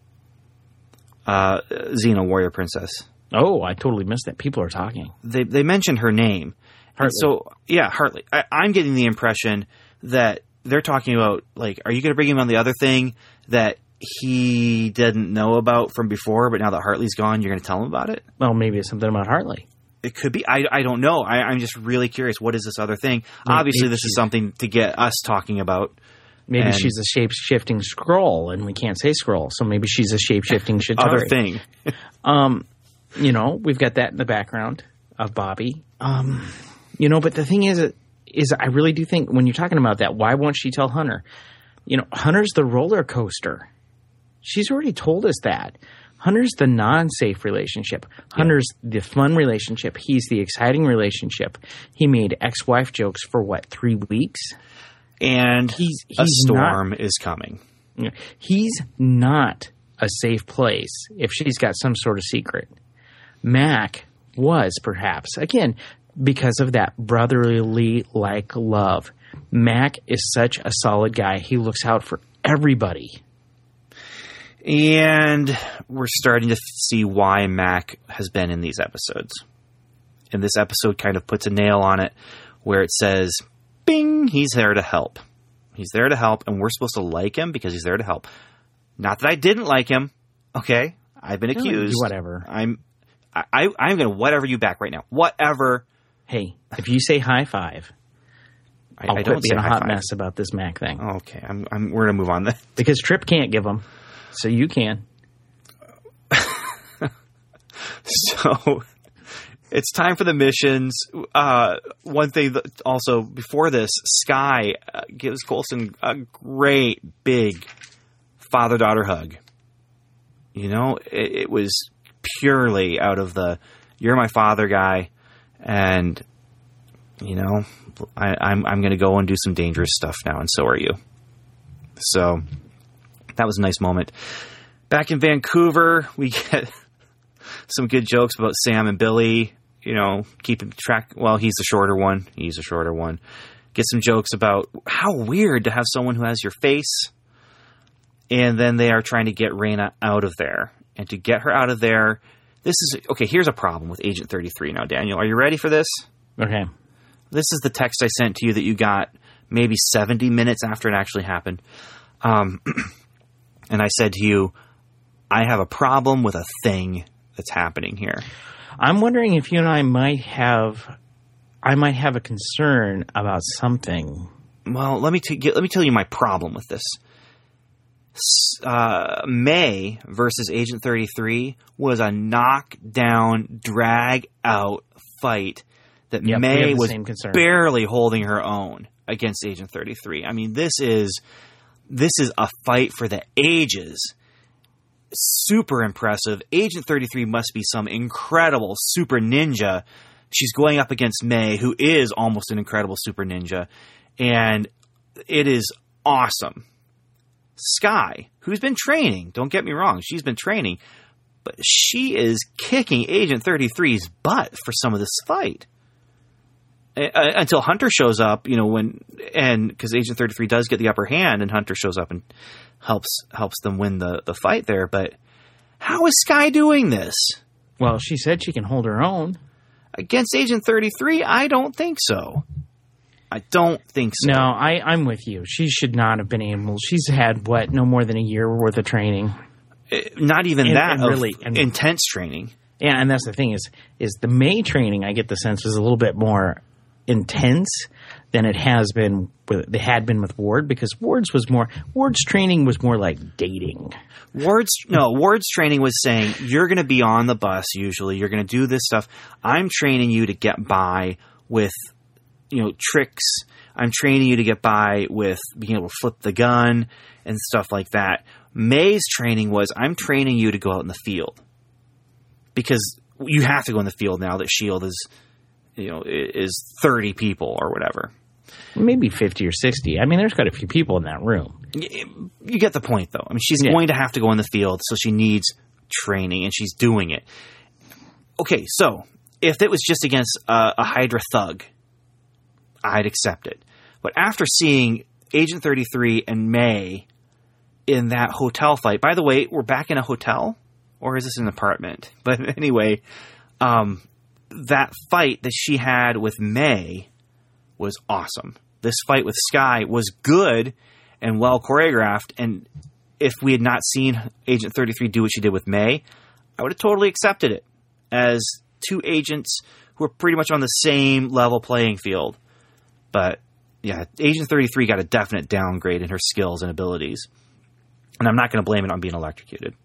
Uh, Xena, Warrior Princess. Oh, I totally missed that. People are talking. They they mentioned her name. Hartley. So, yeah, Hartley. I, I'm getting the impression that they're talking about, like, are you going to bring him on the other thing that he didn't know about from before, but now that Hartley's gone, you're going to tell him about it? Well, maybe it's something about Hartley. It could be. I, I don't know. I, I'm just really curious. What is this other thing? Maybe, Obviously, this is something to get us talking about. Maybe and she's a shape-shifting scroll, and we can't say scroll, so maybe she's a shape-shifting Chitauri. Other thing. um, you know, we've got that in the background of Bobby. Um, you know, but the thing is, is I really do think when you're talking about that, why won't she tell Hunter? You know, Hunter's the roller coaster. She's already told us that. Hunter's the non-safe relationship. Hunter's the fun relationship. He's the exciting relationship. He made ex-wife jokes for, what, three weeks? And he's, he's a storm not, is coming. He's not a safe place if she's got some sort of secret. Mac was, perhaps, again, because of that brotherly-like love. Mac is such a solid guy. He looks out for everybody. And we're starting to see why Mac has been in these episodes. And this episode kind of puts a nail on it where it says, bing, he's there to help. He's there to help, and we're supposed to like him because he's there to help. Not that I didn't like him, okay? I've been accused. No, whatever. I'm I, I, I'm going to whatever you back right now. Whatever. Hey, if you say high five, I, I'll I quit don't being say a hot high five. mess about this Mac thing. Okay, I'm, I'm, we're going to move on then. Because Tripp can't give them, so you can. So it's time for the missions. Uh, one thing that also before this, Skye uh, gives Coulson a great big father-daughter hug. You know, it, it was purely out of the "you're my father" guy, and you know, I, I'm I'm going to go and do some dangerous stuff now, and so are you. So that was a nice moment. Back in Vancouver, we get some good jokes about Sam and Billy, you know, keeping track. Well, he's the shorter one. He's the shorter one. Get some jokes about how weird to have someone who has your face. And then they are trying to get Raina out of there. And to get her out of there, this is, okay, here's a problem with Agent thirty-three now, Daniel. Are you ready for this? Okay. This is the text I sent to you that you got maybe seventy minutes after it actually happened. Um, and I said to you, I have a problem with a thing that's happening here. I'm wondering if you and I might have, I might have a concern about something. Well, let me t- get, let me tell you my problem with this. Uh, May versus Agent thirty-three was a knockdown, drag out fight that Yep, May was concern. barely holding her own against Agent thirty-three. I mean, this is this is a fight for the ages. Super impressive. Agent thirty-three must be some incredible super ninja. She's going up against May, who is almost an incredible super ninja, and it is awesome. Skye, who's been training, don't get me wrong, she's been training, but she is kicking Agent thirty-three's butt for some of this fight. Uh, until Hunter shows up, you know, when, and because Agent thirty-three does get the upper hand, and Hunter shows up and helps helps them win the, the fight there. But how is Skye doing this? Well, she said she can hold her own. Against Agent thirty-three, I don't think so. I don't think so. No, I, I'm with you. She should not have been able. She's had, what, no more than a year worth of training. Uh, not even and, that, and of really, and, intense training. Yeah, and that's the thing is, is the May training, I get the sense, is a little bit more intense than it has been with, it had been with Ward, because Ward's was more, Ward's training was more like dating. Ward's, no, Ward's training was saying, you're going to be on the bus usually, you're going to do this stuff. I'm training you to get by with, you know, tricks. I'm training you to get by with being able to flip the gun and stuff like that. May's training was, I'm training you to go out in the field. Because you have to go in the field now that S H I E L D is, you know, is thirty people or whatever. Maybe fifty or sixty. I mean, there's quite a few people in that room. You get the point, though. I mean, she's yeah. going to have to go in the field, so she needs training, and she's doing it. Okay, so if it was just against a, a Hydra thug, I'd accept it. But after seeing Agent thirty-three and May in that hotel fight, by the way, we're back in a hotel? Or is this an apartment? But anyway, um, that fight that she had with May was awesome. This fight with Skye was good and well choreographed. And if we had not seen Agent thirty-three do what she did with May, I would have totally accepted it as two agents who are pretty much on the same level playing field. But yeah, Agent thirty-three got a definite downgrade in her skills and abilities. And I'm not going to blame it on being electrocuted.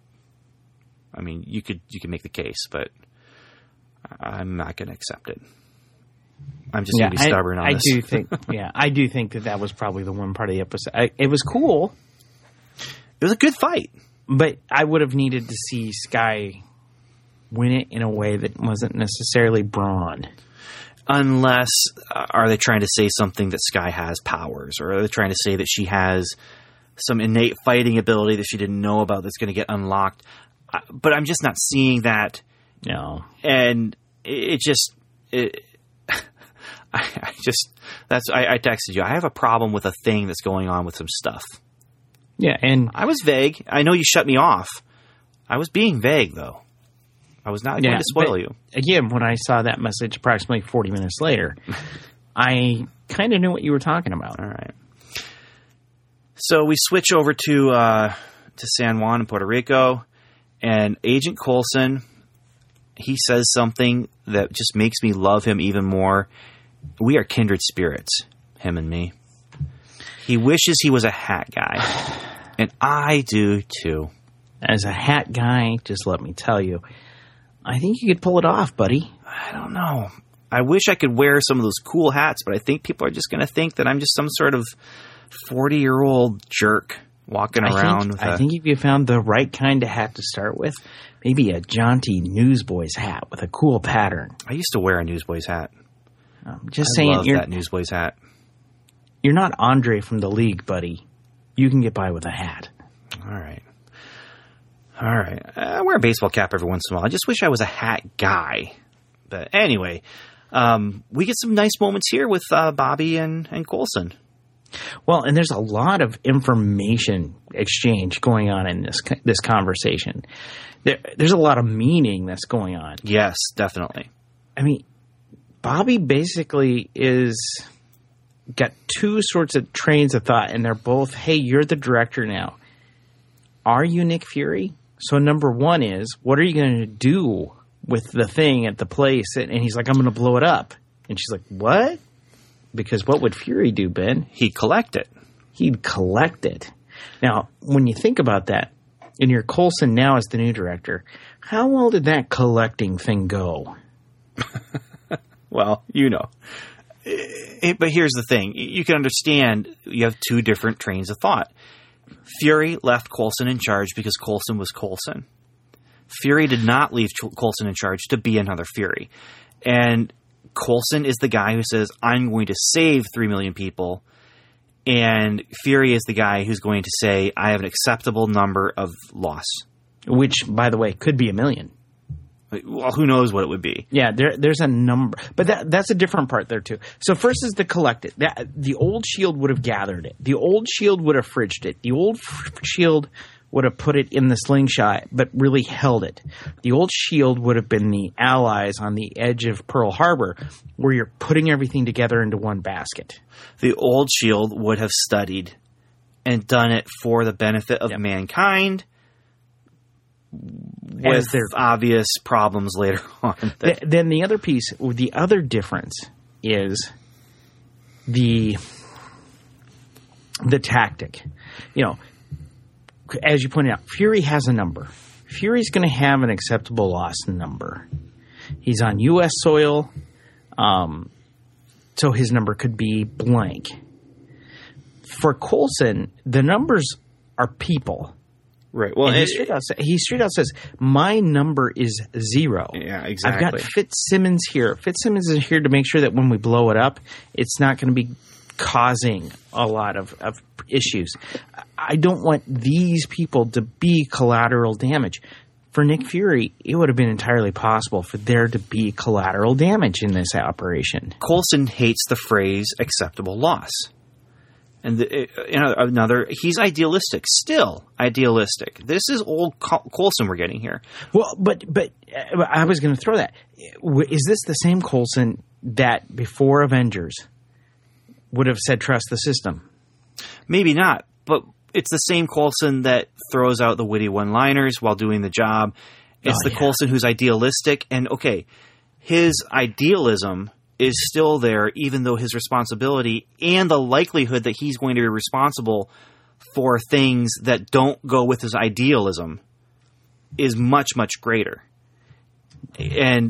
I mean, you could you could make the case, but I'm not going to accept it. I'm just Yeah, going to be stubborn I, on I this. do think, yeah, I do think that that was probably the one part of the episode. I, it was cool, It was a good fight. but I would have needed to see Skye win it in a way that wasn't necessarily Braun. Unless, uh, are they trying to say something that Skye has powers? Or are they trying to say that she has some innate fighting ability that she didn't know about that's going to get unlocked? Uh, but I'm just not seeing that. No. And it, it just... It, I, I just... that's I, I texted you. I have a problem with a thing that's going on with some stuff. Yeah, and I was vague. I know you shut me off. I was being vague, though. I was not yeah, going to spoil but you. Again, when I saw that message approximately forty minutes later, I kind of knew what you were talking about. All right. So we switch over to uh, to San Juan in Puerto Rico, and Agent Coulson, he says something that just makes me love him even more. We are kindred spirits, him and me. He wishes he was a hat guy, and I do too. As a hat guy, just let me tell you, I think you could pull it off, buddy. I don't know. I wish I could wear some of those cool hats, but I think people are just going to think that I'm just some sort of forty-year-old jerk walking I around. think, with I a, think if you found the right kind of hat to start with, maybe a jaunty Newsboys hat with a cool pattern. I used to wear a Newsboys hat. I'm just I saying, love you're, that Newsboys hat. you're not Andre from the league, buddy. You can get by with a hat. All right. All right. I wear a baseball cap every once in a while. I just wish I was a hat guy. But anyway, um, we get some nice moments here with uh, Bobby and, and Coulson. Well, and there's a lot of information exchange going on in this this conversation. There, there's a lot of meaning that's going on. Yes, definitely. I mean, Bobby basically is got two sorts of trains of thought, and they're both, hey, you're the director now. Are you Nick Fury? So number one is, what are you going to do with the thing at the place? And he's like, I'm going to blow it up. And she's like, what? Because what would Fury do, Ben? He'd collect it. He'd collect it. Now, when you think about that, and you're Coulson now as the new director, how well did that collecting thing go? Well, you know. It, but here's the thing. You can understand you have two different trains of thought. Fury left Coulson in charge because Coulson was Coulson. Fury did not leave Coulson in charge to be another Fury. And Coulson is the guy who says, I'm going to save three million people. And Fury is the guy who's going to say, I have an acceptable number of loss. Which, by the way, could be a million. Well, who knows what it would be. Yeah, there, there's a number. But that that's a different part there, too. So first is the collected. That, the old Shield would have gathered it. The old Shield would have fridged it. The old f- Shield would have put it in the slingshot, but really held it. The old Shield would have been the allies on the edge of Pearl Harbor, where you're putting everything together into one basket. The old Shield would have studied and done it for the benefit of Yep. mankind, As with their- obvious problems later on. Th- then the other piece, the other difference is the the tactic. You know, as you pointed out, Fury has a number. Fury's going to have an acceptable loss number. He's on U S soil, um, so his number could be blank. For Coulson, the numbers are people. Right. Well, And he it- straight, out, sa- he straight out says, my number is zero. Yeah, I've exactly. got Fitzsimmons here. Fitzsimmons is here to make sure that when we blow it up, it's not going to be causing a lot of, of issues. I don't want these people to be collateral damage. For Nick Fury, it would have been entirely possible for there to be collateral damage in this operation. Coulson hates the phrase acceptable loss. And the, you know, another, he's idealistic, still idealistic. This is old Col- Coulson we're getting here. Well, but but uh, I was going to throw that. Is this the same Coulson that before Avengers would have said trust the system? Maybe not, but it's the same Coulson that throws out the witty one-liners while doing the job. It's Oh, the yeah. Coulson who's idealistic, and okay, his idealism is still there, even though his responsibility and the likelihood that he's going to be responsible for things that don't go with his idealism is much, much greater. And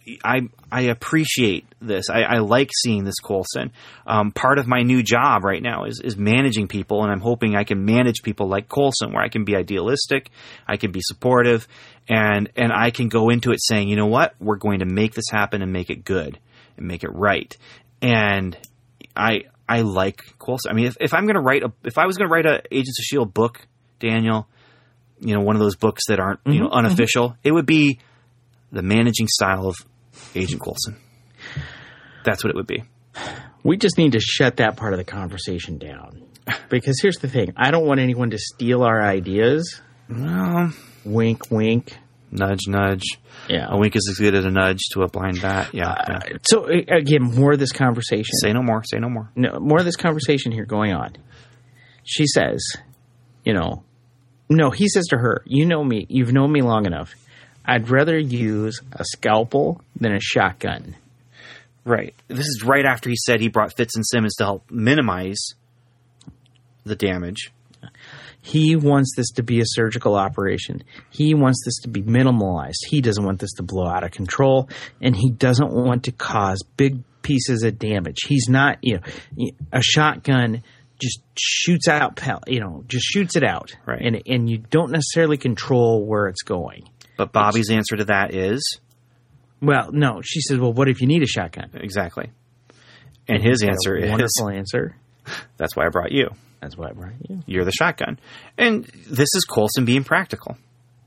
I I appreciate this. I, I like seeing this Coulson. Um, part of my new job right now is is managing people, and I'm hoping I can manage people like Coulson, where I can be idealistic, I can be supportive, and and I can go into it saying, you know what, we're going to make this happen and make it good and make it right. And I I like Coulson. I mean, if, if I'm going to write a if I was going to write a Agents of S H I E L D book, Daniel, you know, one of those books that aren't, you know, mm-hmm. unofficial, mm-hmm. it would be the managing style of Agent Coulson. That's what it would be. We just need to shut that part of the conversation down. Because here's the thing. I don't want anyone to steal our ideas. No. Wink, wink. Nudge, nudge. Yeah. A wink is as good as a nudge to a blind bat. Yeah. Uh, yeah. So, again, more of this conversation. Say no more. Say no more. No, more of this conversation here going on. She says, you know, no, he says to her, you know me, you've known me long enough. I'd rather use a scalpel than a shotgun. Right. This is right after he said he brought Fitz and Simmons to help minimize the damage. He wants this to be a surgical operation. He wants this to be minimalized. He doesn't want this to blow out of control, and he doesn't want to cause big pieces of damage. He's not, you know, a shotgun just shoots out, you know, just shoots it out. Right. And, and you don't necessarily control where it's going. But Bobby's answer to that is? Well, no. She says, well, what if you need a shotgun? Exactly. And his answer is? Wonderful answer. That's why I brought you. That's why I brought you. You're the shotgun. And this is Coulson being practical.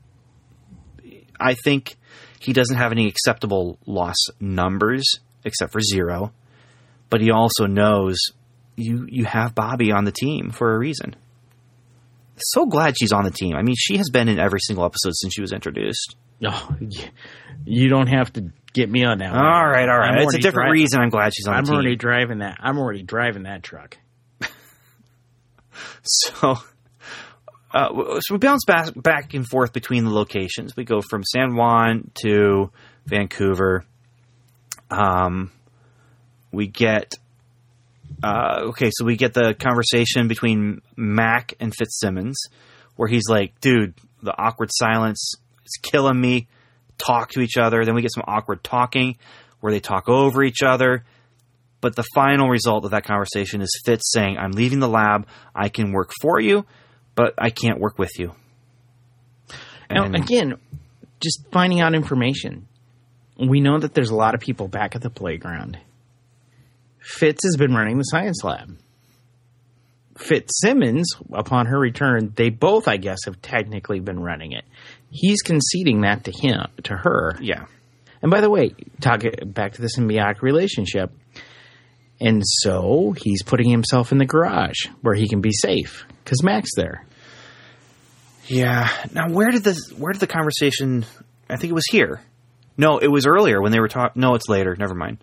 I think he doesn't have any acceptable loss numbers except for zero. But he also knows you, you have Bobby on the team for a reason. So glad she's on the team. I mean, she has been in every single episode since she was introduced. Oh, you don't have to get me on that one. All right, all right. I'm it's a different dri- reason I'm glad she's on I'm the team. I'm already driving that. I'm already driving that truck. So, uh, so we bounce back, back and forth between the locations. We go from San Juan to Vancouver. Um, we get... Uh, okay, so we get the conversation between Mac and Fitzsimmons, where he's like, dude, the awkward silence, it's killing me. Talk to each other. Then we get some awkward talking, where they talk over each other. But the final result of that conversation is Fitz saying, I'm leaving the lab. I can work for you, but I can't work with you. And now, again, just finding out information. We know that there's a lot of people back at the playground. Fitz has been running the science lab. Fitzsimmons, upon her return, they both, I guess, have technically been running it. He's conceding that to him, to her. Yeah. And by the way, talk back to the symbiotic relationship. And so he's putting himself in the garage where he can be safe because Mac's there. Yeah. Now, where did the where did the conversation? I think it was here. No, it was earlier when they were talking. No, it's later. Never mind.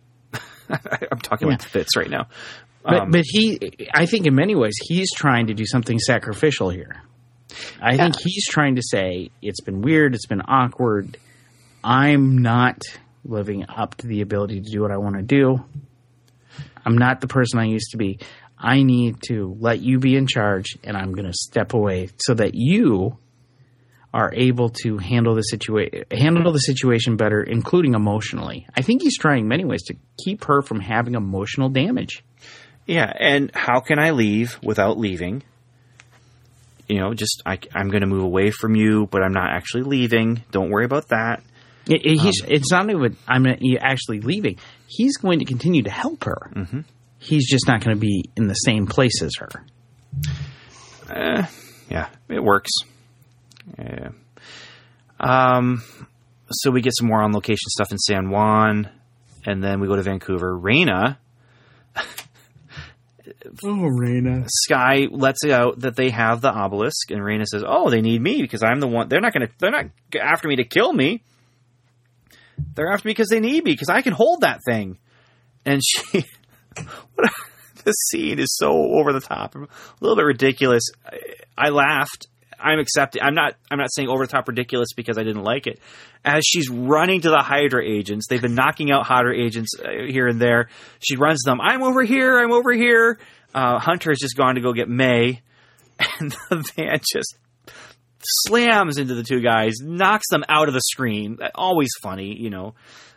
I'm talking yeah. with Fitz right now. But, um, but he, I think in many ways, he's trying to do something sacrificial here. I yeah. think he's trying to say, it's been weird, it's been awkward. I'm not living up to the ability to do what I want to do. I'm not the person I used to be. I need to let you be in charge, and I'm going to step away so that you are able to handle the situation, handle the situation better, including emotionally. I think he's trying in many ways to keep her from having emotional damage. Yeah, and how can I leave without leaving? You know, just I, I'm going to move away from you, but I'm not actually leaving. Don't worry about that. It, it, he's, um, it's not even I'm actually leaving. He's going to continue to help her. Mm-hmm. He's just not going to be in the same place as her. Uh, yeah, it works. Yeah. Um. So we get some more on location stuff in San Juan, and then we go to Vancouver. Raina. Oh, Raina. Sky lets it out that they have the obelisk, and Raina says, "Oh, they need me because I'm the one. They're not going to. They're not after me to kill me. They're after me because they need me because I can hold that thing." And she, what a, this scene is so over the top, a little bit ridiculous. I, I laughed. I'm accepting. I'm not. I'm not saying over the top ridiculous because I didn't like it. As she's running to the Hydra agents, they've been knocking out Hydra agents here and there. She runs them. I'm over here. I'm over here. Uh, Hunter has just gone to go get May, and the van just slams into the two guys, knocks them out of the screen. Always funny, you know.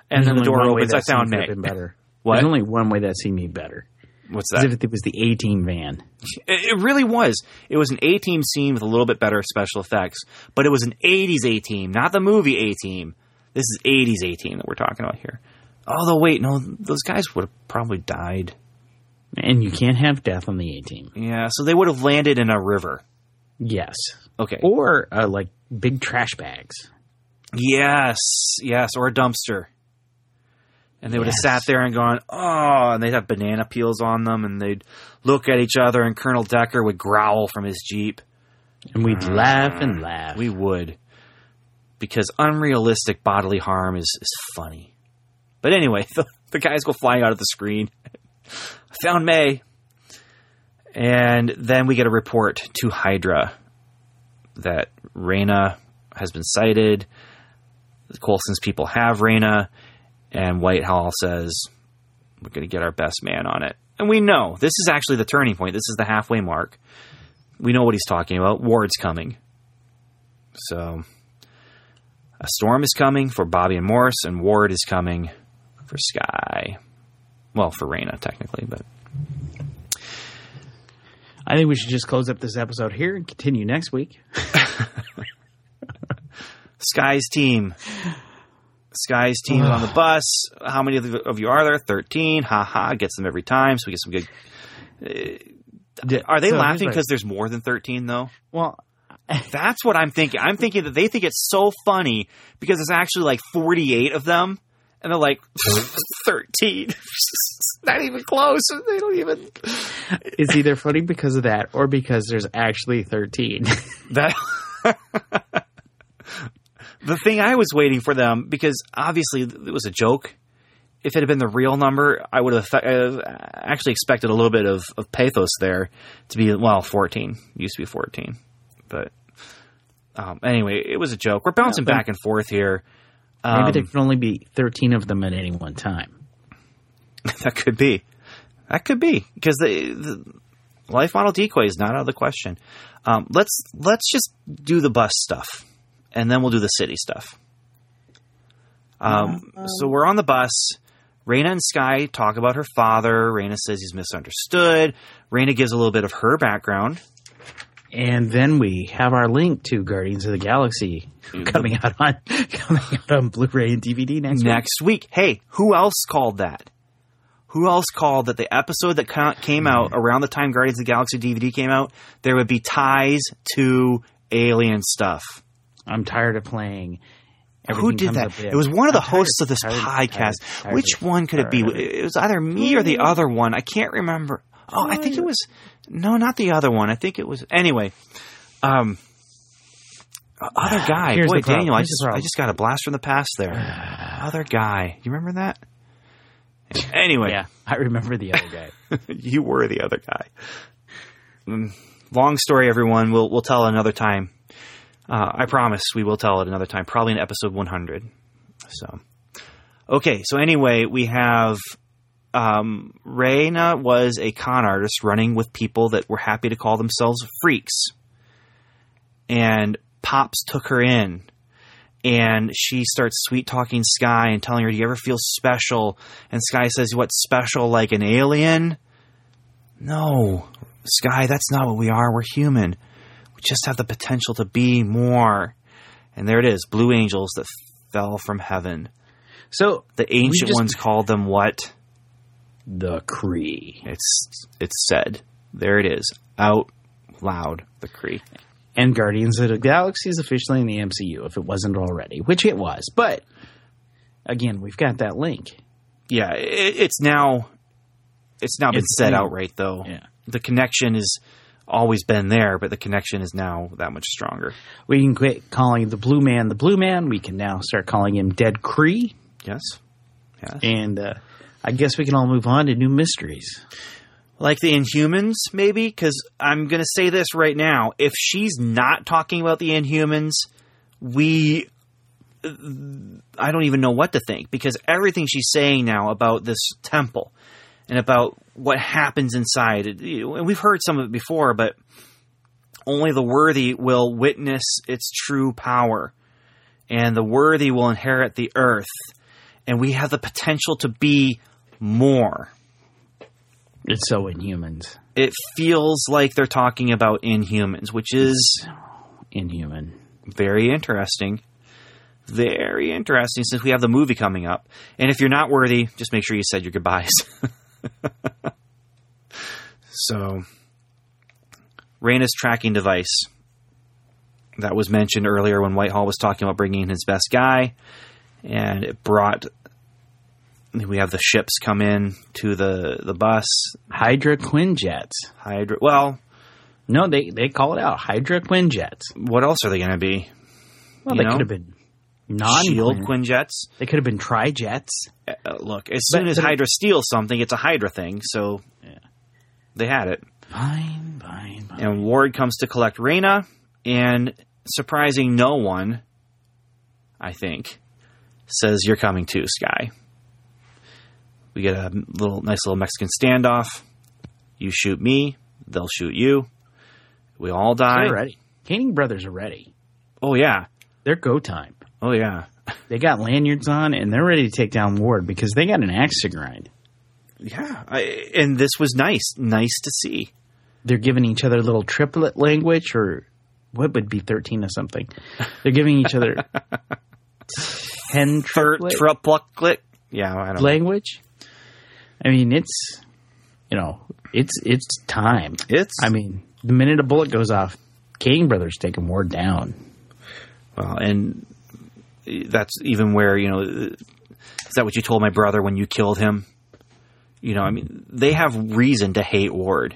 And There's then the only door one way opens. I that scene found could May. have been better. What? There's only one way that scene made better. What's As that? if it was the A-Team van. It it really was. It was an A-Team scene with a little bit better special effects, but it was an eighties A-Team, not the movie A-Team. This is eighties A-Team that we're talking about here. Although, wait, no, those guys would have probably died. And you can't have death on the A-Team. Yeah, so they would have landed in a river. Yes. Okay. Or, uh, like, big trash bags. Yes, yes, or a dumpster. And they would Yes. have sat there and gone, oh, and they'd have banana peels on them, and they'd look at each other, and Colonel Decker would growl from his Jeep. And we'd laugh and laugh. We would. Because unrealistic bodily harm is, is funny. But anyway, the, the guys go flying out of the screen. I found May. And then we get a report to Hydra that Raina has been sighted. The Coulson's people have Raina. And Whitehall says, we're going to get our best man on it. And we know. This is actually the turning point. This is the halfway mark. We know what he's talking about. Ward's coming. So, a storm is coming for Bobby and Morse, and Ward is coming for Skye. Well, for Raina, technically, but... I think we should just close up this episode here and continue next week. Skye's team. Skye's team's on the bus. How many of, the, of you are there? thirteen. Ha ha. Gets them every time, so we get some good... Uh, are they So here's laughing my- because there's more than thirteen, though? Well, That's what I'm thinking. I'm thinking that they think it's so funny because there's actually like forty-eight of them, and they're like, thirteen. Not even close. They don't even... it's either funny because of that or because there's actually thirteen. That... The thing I was waiting for them, because obviously it was a joke. If it had been the real number, I would have uh, actually expected a little bit of, of pathos there to be, well, fourteen. It used to be fourteen. But um, anyway, it was a joke. We're bouncing Yeah, but- back and forth here. Um, Maybe there can only be thirteen of them at any one time. That could be. That could be. Because the, the life model decoy is not out of the question. Um, let's let's just do the bus stuff. And then we'll do the city stuff. Um, so we're on the bus. Raina and Skye talk about her father. Raina says he's misunderstood. Raina gives a little bit of her background. And then we have our link to Guardians of the Galaxy coming out on coming out on Blu-ray and D V D next, Next week. Hey, who else called that? Who else called that the episode that ca- came out around the time Guardians of the Galaxy D V D came out, there would be ties to alien stuff? week. I'm tired of playing. Who Everything did comes that? up with- It was one of the I'm tired hosts of this tired podcast. tired tired Which of- one could it be? tired of It was either me or the other one. I can't remember. Oh, I think it was... No, not the other one. I think it was... Anyway. Um, other guy. Here's Boy, the problem. Daniel, I Here's the just, I problem. just got a blast from the past there. Other guy. You remember that? Anyway. Yeah, I remember the other guy. You were the other guy. Mm, long story, everyone. We'll we'll tell another time. Uh, I promise we will tell it another time. Probably in episode one hundred. So, okay. So anyway, we have um, Raina was a con artist running with people that were happy to call themselves freaks, and Pops took her in. And she starts sweet talking Skye and telling her, do you ever feel special? And Skye says, what's special, like an alien? No, Skye, that's not what we are. We're human. We just have the potential to be more. And there it is, blue angels that fell from heaven. So The ancient just- ones called them what? the Kree. It's it's said. There it is, out loud, the Kree. And Guardians of the Galaxy is officially in the M C U, if it wasn't already, which it was. But, again, we've got that link. Yeah, it, it's now it's now been It's said new. outright, though. Yeah. The connection has always been there, but the connection is now that much stronger. We can quit calling the Blue Man the Blue Man. We can now start calling him Dead Kree. Yes? Yes. And uh, I guess we can all move on to new mysteries. Like the Inhumans, maybe? Because I'm going to say this right now. If she's not talking about the Inhumans, we... I don't even know what to think. Because everything she's saying now about this temple and about what happens inside, it, and we've heard some of it before, but only the worthy will witness its true power. And the worthy will inherit the earth. and we have the potential to be more. It's so Inhumans. It feels like they're talking about Inhumans, which is Inhuman. very interesting. Very interesting, since we have the movie coming up. And if you're not worthy, just make sure you said your goodbyes. So, Raina's tracking device that was mentioned earlier when Whitehall was talking about bringing in his best guy, and it brought... We have the ships come in to the, the bus. Hydra Quinjets. Hydra... Well... No, they, they call it out. Hydra Quinjets. What else are they going to be? Well, You they know? could have been non Shield Quinjets? They could have been Trijets. Uh, look, as soon But- as but- Hydra steals something, it's a Hydra thing, so... Yeah. They had it. Fine, fine, fine. And Ward comes to collect Raina, and surprising no one, I think, says, "You're coming too, Skye." We get a little nice little Mexican standoff. You shoot me, they'll shoot you. We all die. They're ready. Caning brothers are ready. Oh, yeah. They're go time. Oh, yeah. They got lanyards on, and they're ready to take down Ward because they got an axe to grind. Yeah. I, and this was nice. Nice to see. They're giving each other a little triplet language, or what would be thirteen or something. They're giving each other ten Third triplet triplet. Yeah, I don't know. language. I mean, it's, you know, it's it's time. It's... I mean, the minute a bullet goes off, Caning brothers taking Ward down. Well, and that's even where, you know, is that what you told my brother when you killed him? You know, I mean, they have reason to hate Ward.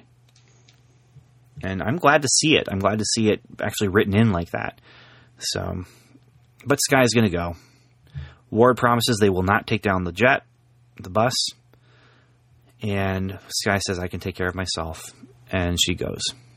And I'm glad to see it. I'm glad to see it actually written in like that. So, but Skye's going to go. Ward promises they will not take down the jet, the bus. And Skye says, "I can take care of myself." And she goes.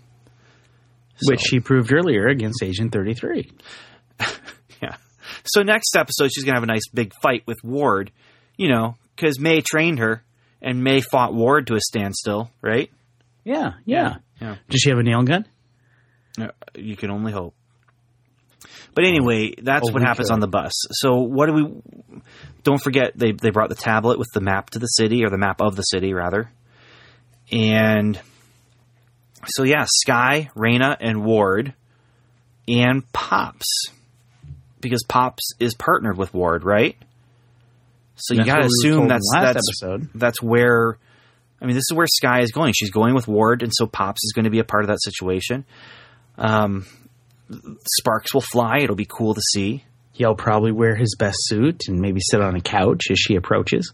Which So- she proved earlier against Agent thirty-three. Yeah. So next episode, she's going to have a nice big fight with Ward, you know, because May trained her and May fought Ward to a standstill, right? Yeah, yeah. Yeah. Does she have a nail gun? Uh, You can only hope. But anyway, that's Oh, what we happens could. on the bus. So what do we... Don't forget, they, they brought the tablet with the map to the city, or the map of the city, rather. And... So yeah, Skye, Raina, and Ward, and Pops. Because Pops is partnered with Ward, right? So you That's gotta what we were assume told that's in last that's episode. that's where. I mean, this is where Skye is going. She's going with Ward, and so Pops is going to be a part of that situation. Um, sparks will fly. It'll be cool to see. He'll probably wear his best suit and maybe sit on a couch as she approaches.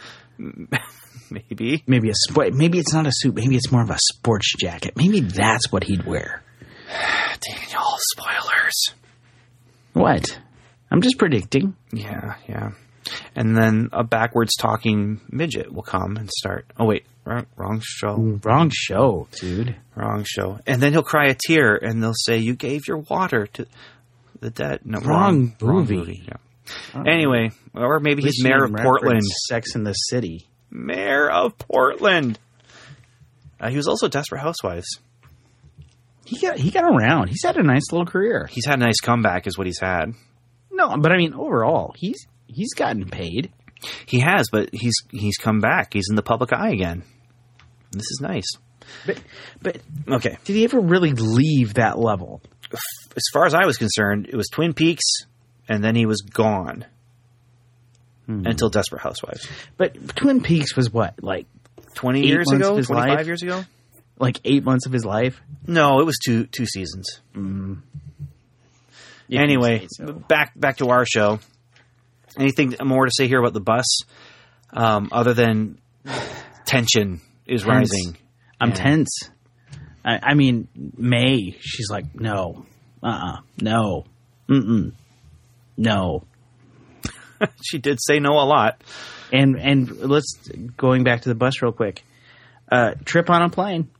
Maybe. Maybe a sp- maybe it's not a suit. Maybe it's more of a sports jacket. Maybe that's what he'd wear. Daniel, spoilers. What? I'm just predicting. Yeah, yeah. And then a backwards talking midget will come and start. Oh, wait. Wrong, wrong show. Wrong show, dude. Wrong show. And then he'll cry a tear and they'll say, "You gave your water to the dead." No, Wrong wrong movie. movie. Yeah. Anyway, or maybe he's Wishing mayor of reference Portland. Sex in the City. Mayor of Portland. Uh, he was also Desperate Housewives. He got he got around. He's had a nice little career. He's had a nice comeback, is what he's had. No, but I mean overall, he's he's gotten paid. He has, but he's he's come back. He's in the public eye again. This is nice. But but Okay. did he ever really leave that level? As far as I was concerned, it was Twin Peaks, and then he was gone Hmm. until Desperate Housewives. But Twin Peaks was what, like Twenty Eight years months ago, of his twenty-five life? years ago. like eight months of his life? No, it was two two seasons. You Anyway, can say so. back back to our show. Anything more to say here about the bus, um, other than tension is Tense. rising? I'm Yeah. tense. I, I mean, May, she's like, no, uh-uh, no, mm-mm, no. She did say no a lot. And and let's, going back to the bus real quick, uh, trip on a plane.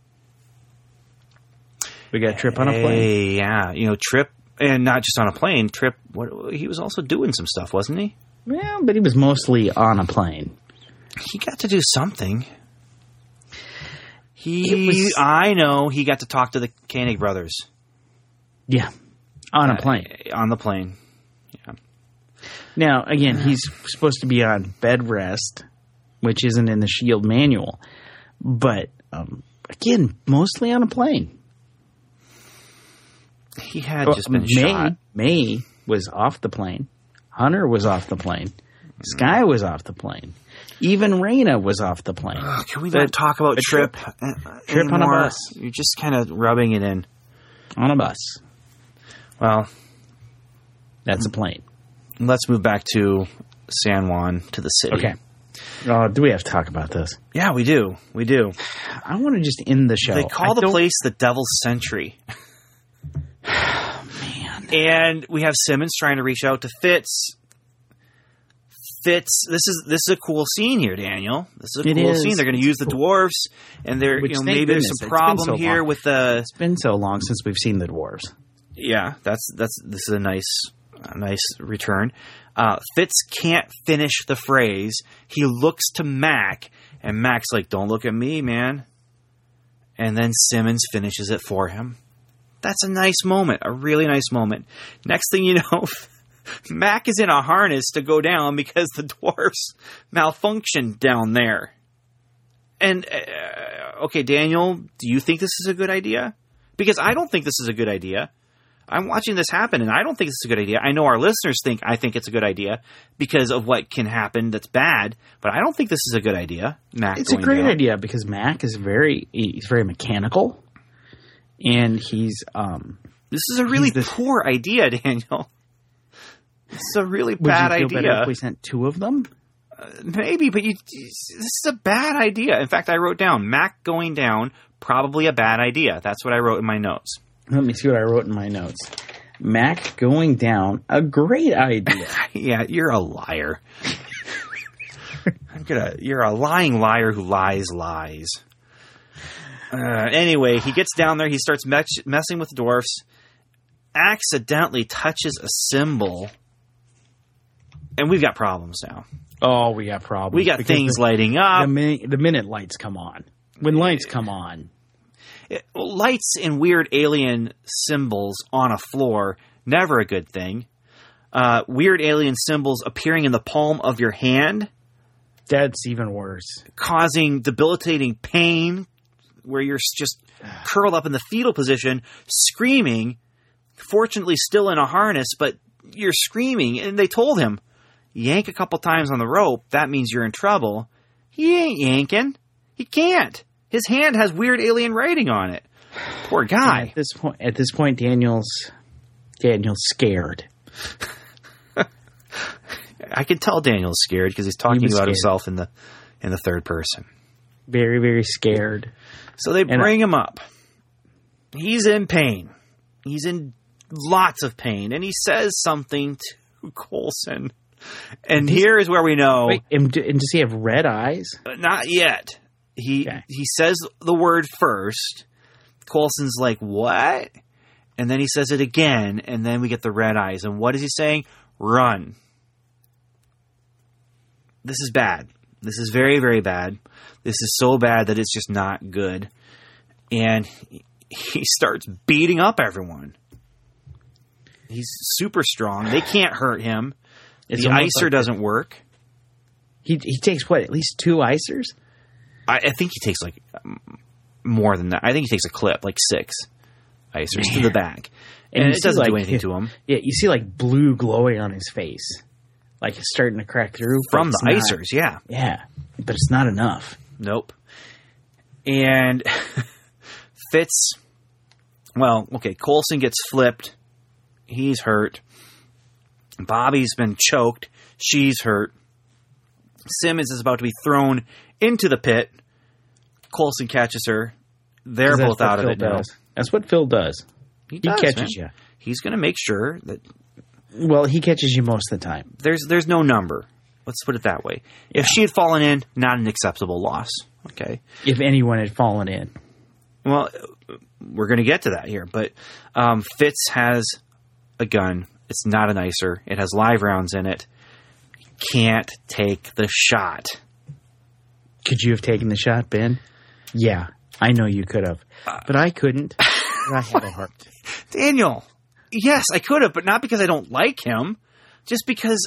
We got a trip on a plane. Hey, yeah, you know, Trip, and not just on a plane. Trip, what he was also doing some stuff, wasn't he? Yeah, but he was mostly on a plane. He got to do something. He, It was- I know, he got to talk to the Koenig brothers Yeah, on a plane. uh, on the plane. Yeah, Now, again, he's supposed to be on bed rest, which isn't in the SHIELD manual. But, um, again, mostly on a plane. He had Well, just been May, shot. May was off the plane. Hunter was off the plane. Sky was off the plane. Even Raina was off the plane. Ugh, can we But not talk about a Trip? trip- uh, trip on a anymore? bus. You're just kind of rubbing it in. On a bus. Well, That's a plane. let's move back to San Juan, to the city. Okay. Oh, do we have to talk about this? Yeah, we do. We do. I want to just end the show. They call I the don't- place the Devil's Century. Man. And we have Simmons trying to reach out to Fitz. Fitz, this is this is a cool scene here, Daniel. This is a It cool is. scene. They're going to It's use the cool. dwarves, and they're Which, you know thank maybe there's goodness, some it's been problem so here long. with the It's been so long since we've seen the dwarves. yeah. That's that's this is a nice a nice return. Uh, Fitz can't finish the phrase. He looks to Mac, and Mac's like, "Don't look at me, man." And then Simmons finishes it for him. That's a nice moment, a really nice moment. Next thing you know, Mac is in a harness to go down because the dwarfs malfunctioned down there. And, uh, okay, Daniel, do you think this is a good idea? Because I don't think this is a good idea. I'm watching this happen, and I don't think this is a good idea. I know our listeners think I think it's a good idea because of what can happen that's bad, but I don't think this is a good idea. Mac It's a going great down. idea because Mac is very he's very mechanical, and he's um. This is a really He's the- poor idea, Daniel. This is a really Would bad you feel better idea. if we sent two of them? Maybe, but you, this is a bad idea. In fact, I wrote down Mac going down, probably a bad idea. That's what I wrote in my notes. Let me see what I wrote in my notes. Mac going down, a great idea. Yeah, you're a liar. I'm gonna. You're a lying liar who lies lies. Uh, anyway, he gets down there. He starts me- messing with dwarfs. Accidentally touches a symbol, and we've got problems now. Oh, we got problems. We got because things the, lighting up. the minute, the minute lights come on. When lights come on, It- lights and weird alien symbols on a floor, never a good thing. Uh, weird alien symbols appearing in the palm of your hand, that's even worse. causing debilitating pain, where you're s- just curled up in the fetal position, screaming, fortunately still in a harness, but you're screaming. And they told him, yank a couple times on the rope, that means you're in trouble. He ain't yanking. He can't. His hand has weird alien writing on it. Poor guy. At this point, at this point, Daniel's Daniel's scared. I can tell Daniel's scared because he's talking was about scared. himself in the in the third person. Very, very scared. So they And bring him up. He's in pain. He's in lots of pain, and he says something to Coulson. And here is where we know, Wait, and, d- and does he have red eyes? not yet. He Okay. he says the word first. Coulson's like, what? And then he says it again, and then we get the red eyes. And what is he saying? Run. This is bad. This is very, very bad. This is so bad that it's just not good. And he starts beating up everyone. He's super strong. They can't hurt him. It's the almost icer like- doesn't work. He he takes what? At least two icers? I, I think he takes like um, more than that. I think he takes a clip, like six icers to the back. And, you it see, doesn't do like, anything to him. Yeah, you see like blue glowing on his face, like it's starting to crack through but From it's the not. icers, yeah. Yeah, but it's not enough. Nope. And Fitz, well, okay, Coulson gets flipped. He's hurt. Bobby's been choked. She's hurt. Simmons is about to be thrown into the pit. Coulson catches her. They're 'Cause that's both what out of Phil it now. does. That's what Phil does. He, He does, catches man. you. He's going to make sure that Well, he catches you most of the time. there's there's no number. Let's put it that way. If she had fallen in, not an acceptable loss. Okay. If anyone had fallen in. Well, we're going to get to that here, but um, Fitz has a gun. It's not an icer. It has live rounds in it. Can't take the shot. Could you have taken the shot, Ben? Yeah, I know you could have. But I couldn't. I had a heart. Daniel, yes, I could have, but not because I don't like him. Just because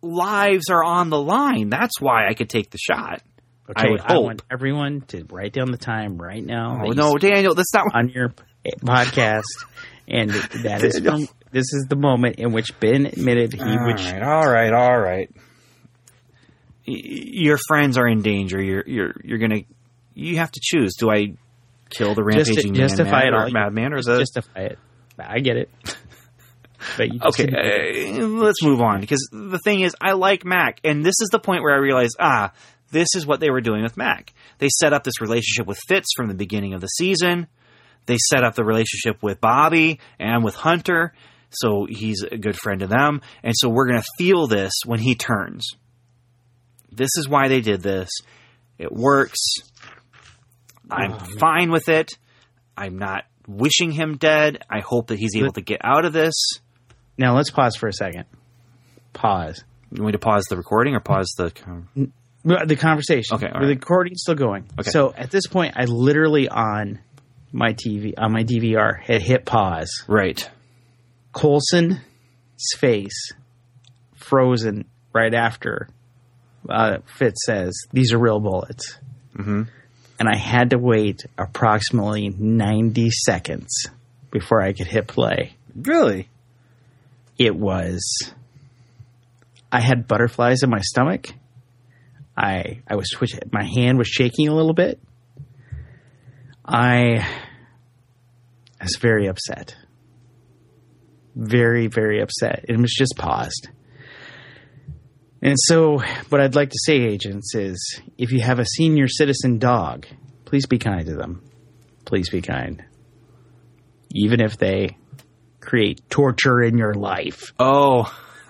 lives are on the line. That's why I could take the shot. Okay, I would I hope. want everyone to write down the time right now. Oh, that no, you Daniel, that's not. on your podcast, and that is Daniel. this is the moment in which Ben admitted he All would. right, all right, all right. Y- Your friends are in danger. You're you're you're gonna. You have to choose. Do I kill the Just to rampaging justify man, it man all. or madman, or Just the justify it. I get it. But you just okay? didn't- Uh, let's move on, because the thing is, I like Mac, and this is the point where I realized, ah, this is what they were doing with Mac. They set up this relationship with Fitz from the beginning of the season. They set up the relationship with Bobby and with Hunter, so he's a good friend to them, and so we're going to feel this when he turns. This is why they did this. It works. I'm Oh, man. fine with it. I'm not wishing him dead. I hope that he's able But- to get out of this. Now let's pause for a second. Pause. You want me to pause the recording or pause the... Well, The conversation. Okay, all The right. recording's still going. Okay. So at this point, I literally on my T V on my D V R had hit pause. Right. Coulson's face frozen right after uh, Fitz says, "These are real bullets," Mm-hmm. and I had to wait approximately ninety seconds before I could hit play. Really? It was. I had butterflies in my stomach. I I was twitching. My hand was shaking a little bit. I was very upset. Very, very upset. It was just paused. And so, what I'd like to say, agents, is if you have a senior citizen dog, please be kind to them. Please be kind. Even if they create torture in your life. Oh.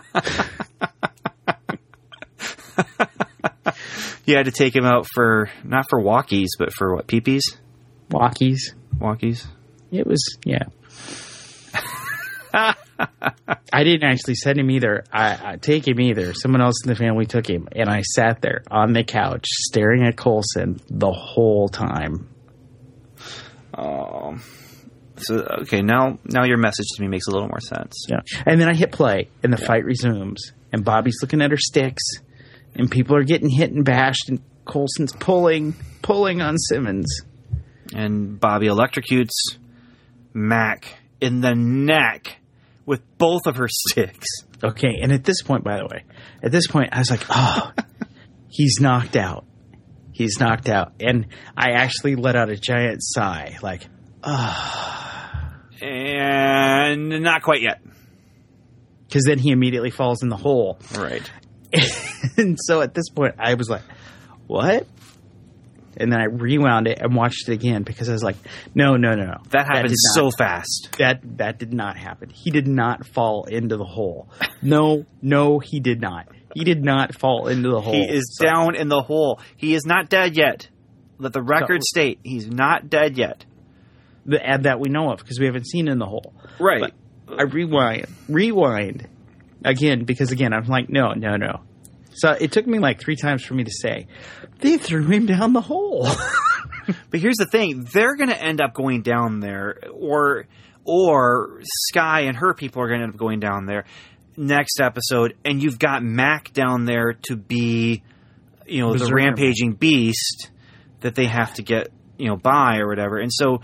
You had to take him out for, not for walkies, but for what, peepees? Walkies. Walkies? It was, yeah. I didn't actually send him either. I, I take him either. Someone else in the family took him, and I sat there on the couch staring at Coulson the whole time. Oh. So, okay, now now your message to me makes a little more sense. Yeah, and then I hit play, and the fight resumes, and Bobby's looking at her sticks, and people are getting hit and bashed, and Coulson's pulling, pulling on Simmons. And Bobby electrocutes Mac in the neck with both of her sticks. Okay, and at this point, by the way, at this point, I was like, oh, he's knocked out. He's knocked out. And I actually let out a giant sigh, like, ah. And not quite yet. Because then he immediately falls in the hole. Right. And so at this point, I was like, what? And then I rewound it and watched it again because I was like, no, no, no, no. That happened did so not- fast. That that did not happen. He did not fall into the hole. No, no, he did not. He did not fall into the hole. He is So- down in the hole. He is not dead yet. Let the record So- state, he's not dead yet. The ad that we know of because we haven't seen in the hole. Right. But I rewind, rewind again because again I'm like, no, no, no. So it took me like three times for me to say, they threw him down the hole. But here's the thing. They're going to end up going down there, or or Sky and her people are going to end up going down there next episode, and you've got Mac down there to be, you know, the Berserker. rampaging beast that they have to get, you know, by or whatever. And so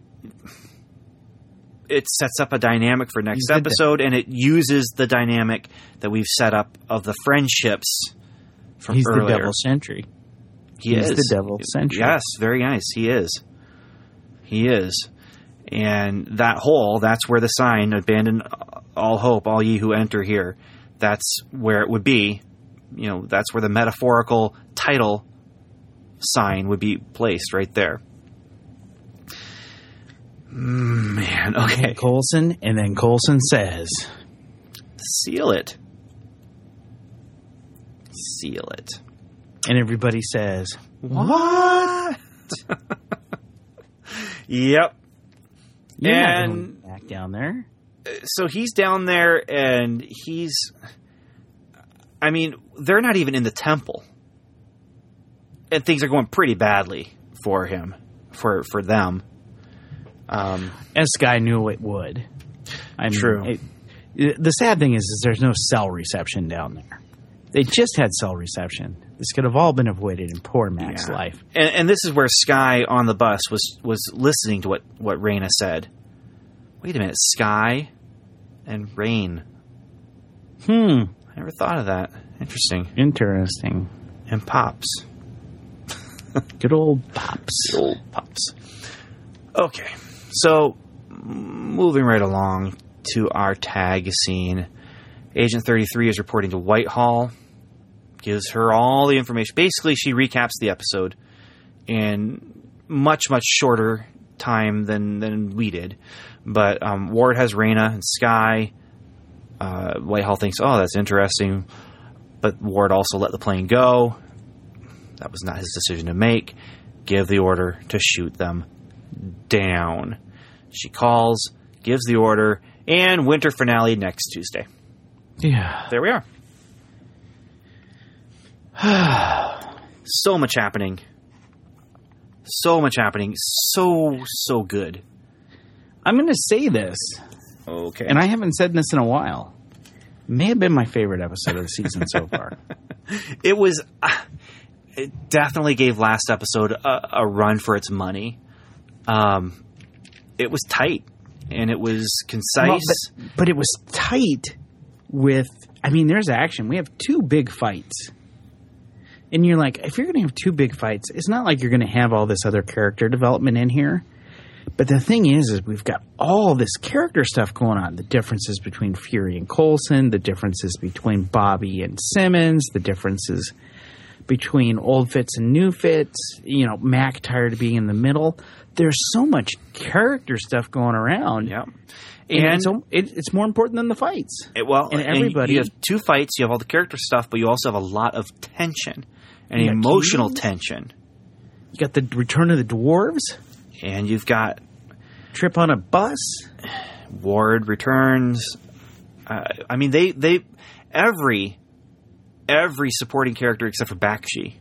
it sets up a dynamic for next He's the episode, and it uses the dynamic that we've set up of the friendships from He's earlier. the devil sentry. He He's is the devil sentry. Yes, very nice. He is. He is. And that hole, that's where the sign, abandon all hope, all ye who enter here, that's where it would be. You know, that's where the metaphorical title sign would be placed right there. Mm, man, okay. Coulson, and then Coulson says, Seal it. Seal it. and everybody says, What? Yep. you're not And- going back down there. So he's down there, and he's... I mean, they're not even in the temple. And things are going pretty badly for him, for for them. Um, And Sky knew it would. I mean, True. It, it- the sad thing is, is there's no cell reception down there. They just had cell reception. This could have all been avoided in poor Mac's Yeah. life. And, and this is where Sky on the bus was, was listening to what, what Raina said. Wait a minute, Sky and Rain. Hmm. I never thought of that. Interesting. Interesting. And Pops. Good old Pops. Good old Pops. Okay, so moving right along to our tag scene. Agent thirty-three is reporting to Whitehall. Gives her all the information. Basically, she recaps the episode in much, much shorter time than, than we did. But um, Ward has Raina and Sky. Uh, Whitehall thinks, oh, that's interesting. But Ward also let the plane go. That was not his decision to make. Give the order to shoot them down. She calls, gives the order, and winter finale next Tuesday. Yeah. There we are. So much happening. So much happening. So, so good. I'm going to say this, Okay. and I haven't said this in a while. May have been my favorite episode of the season so far. It was... Uh, it definitely gave last episode a, a run for its money. Um, it was tight, and it was concise. Well, but, but it was tight with... I mean, there's action. We have two big fights. And you're like, if you're going to have two big fights, it's not like you're going to have all this other character development in here. But the thing is, is we've got all this character stuff going on. The differences between Fury and Coulson, the differences between Bobby and Simmons, the differences between old Fitz and new Fitz, you know, Mac tired of being in the middle. There's so much character stuff going around. Yeah. And, And it's, it, it's more important than the fights. It, well, and and everybody. you have two fights. You have all the character stuff, but you also have a lot of tension and You got emotional cues. tension. You got the Return of the Dwarves, And you've got trip on a bus. Ward returns. Uh, I mean, they they every every supporting character except for Bakshi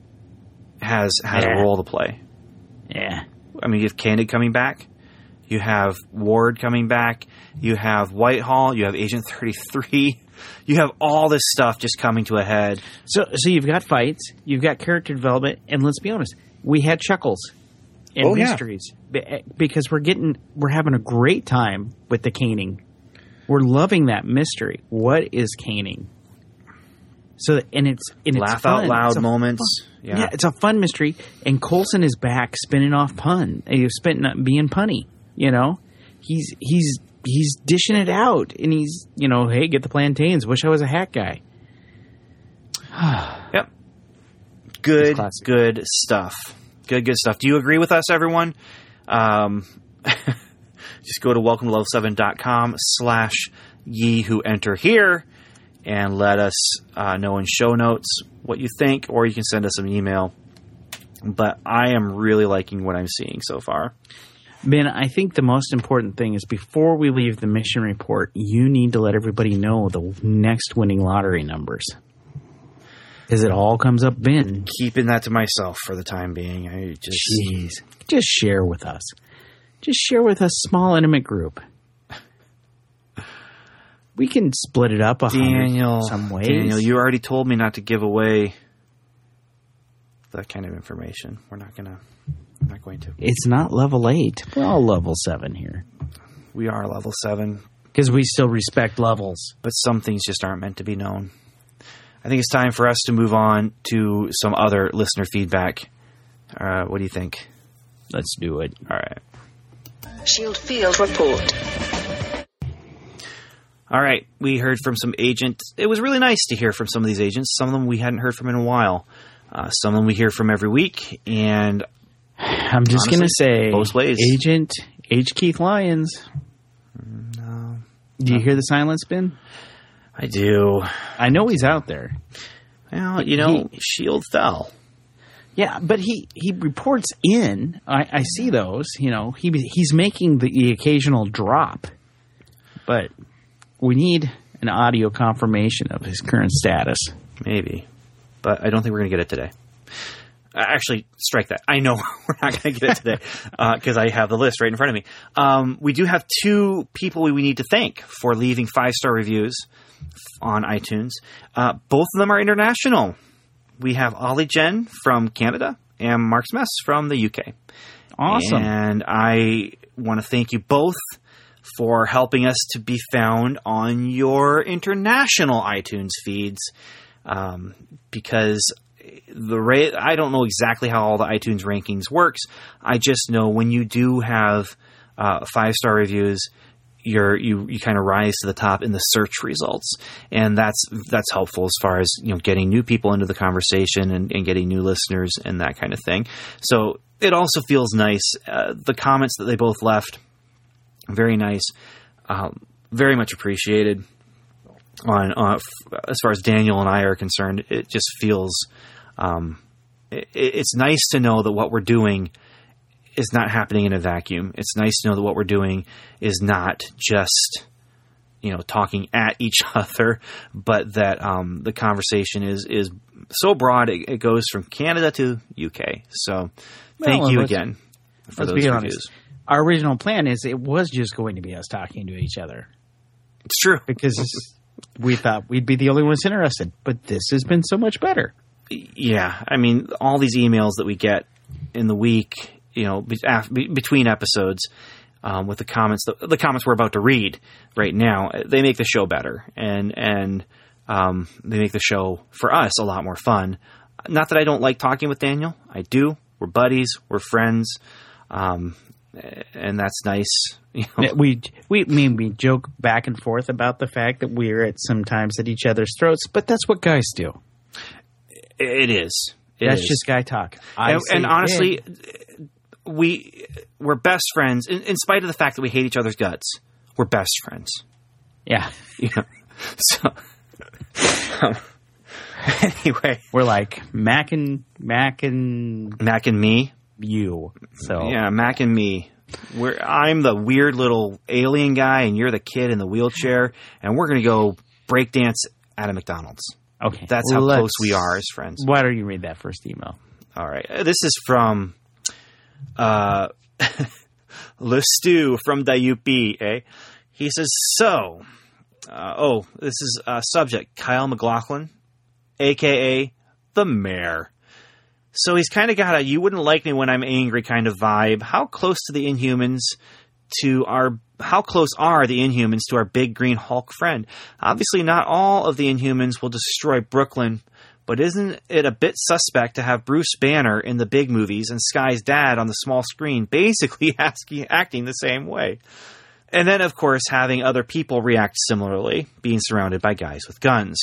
has has Yeah. a role to play. Yeah. I mean, you have Candid coming back. You have Ward coming back. You have Whitehall. You have Agent thirty-three. You have all this stuff just coming to a head. So, so you've got fights, you've got character development, and let's be honest, we had chuckles and Oh, yeah. mysteries Be- because we're getting, we're having a great time with the caning. We're loving that mystery. What is caning? So, and it's and it's Laugh fun. out loud It's a moments. fun- Yeah. yeah, it's a fun mystery. And Coulson is back spinning off pun. He's spinning being punny. You know, he's he's he's dishing it out, and he's you know, hey, get the plantains. Wish I was a hat guy. Yep. Good, classic. good stuff. Good, good stuff. Do you agree with us, everyone? Um, just go to welcome to level seven dot com slash ye who enter here and let us uh, know in show notes what you think, or you can send us an email. But I am really liking what I'm seeing so far. Ben, I think the most important thing is before we leave the mission report, you need to let everybody know the next winning lottery numbers. Because it all comes up then. Keeping that to myself for the time being. I just Jeez. Just share with us. Just share with us, small, intimate group. We can split it up a Daniel, hundred some ways. Daniel, you already told me not to give away that kind of information. We're not gonna. I'm not going to. It's not level eight. We're all level seven here. We are level seven, Because we still respect levels. but some things just aren't meant to be known. I think it's time for us to move on to some other listener feedback. Uh, what do you think? Let's do it. All right. Shield Field Report. All right. We heard from some agents. It was really nice to hear from some of these agents. Some of them we hadn't heard from in a while. Uh, some of them we hear from every week. And I'm just going to Honestly, say, both ways. Agent H. Keith Lyons. No. Do you hear the silence, Ben? I do. I know he's out there. Well, you know, Shield fell. Yeah, but he, he reports in. I, I see those. You know, he he's making the, the occasional drop. But we need an audio confirmation of his current status. Maybe. But I don't think we're going to get it today. Actually, strike that. I know we're not going to get it today because uh, I have the list right in front of me. Um, we do have two people we need to thank for leaving five-star reviews on iTunes. Uh, both of them are international. We have Ollie Jen from Canada and Mark Mess from the U K. Awesome. And I want to thank you both for helping us to be found on your international iTunes feeds um, because the rate, I don't know exactly how all the iTunes rankings works. I just know when you do have uh, five-star reviews, you're, you you kind of rise to the top in the search results, and that's that's helpful as far as you know getting new people into the conversation and, and getting new listeners and that kind of thing. So it also feels nice. Uh, the comments that they both left, very nice, um, very much appreciated. On uh, f- as far as Daniel and I are concerned, it just feels um, it, it's nice to know that what we're doing is not happening in a vacuum. It's nice to know that what we're doing is not just you know talking at each other, but that um, the conversation is is so broad it, it goes from Canada to U K. So thank well, you let's, again for let's those be reviews. honest. Our original plan is it was just going to be us talking to each other. It's true because we thought we'd be the only ones interested, but this has been so much better. Yeah, I mean, all these emails that we get in the week, you know, be, af, be, between episodes, um, with the comments, the, the comments we're about to read right now, they make the show better, and and um, they make the show for us a lot more fun. Not that I don't like talking with Daniel, I do. We're buddies, we're friends, um, and that's nice. You know. We we I mean we joke back and forth about the fact that we're at sometimes at each other's throats, but that's what guys do. It is. It that's is. just guy talk. I and, say, and honestly, yeah. we we're best friends in, in spite of the fact that we hate each other's guts. We're best friends. Yeah. You know, so um, anyway, we're like Mac and Mac and Mac and me. You. So yeah, Mac and me. We're, I'm the weird little alien guy, and you're the kid in the wheelchair, and we're going to go breakdance at a McDonald's. Okay. That's how Let's, close we are as friends. Why don't you read that first email? All right. This is from uh, Le Stew from Dayupi, eh? He says, so, uh, oh, this is uh, subject, Kyle McLaughlin, a k a the Mayor. So he's kind of got a you wouldn't like me when I'm angry kind of vibe. How close to the Inhumans to our how close are the Inhumans to our big green Hulk friend? Obviously not all of the Inhumans will destroy Brooklyn, but isn't it a bit suspect to have Bruce Banner in the big movies and Sky's dad on the small screen basically asking, acting the same way? And then of course having other people react similarly, being surrounded by guys with guns.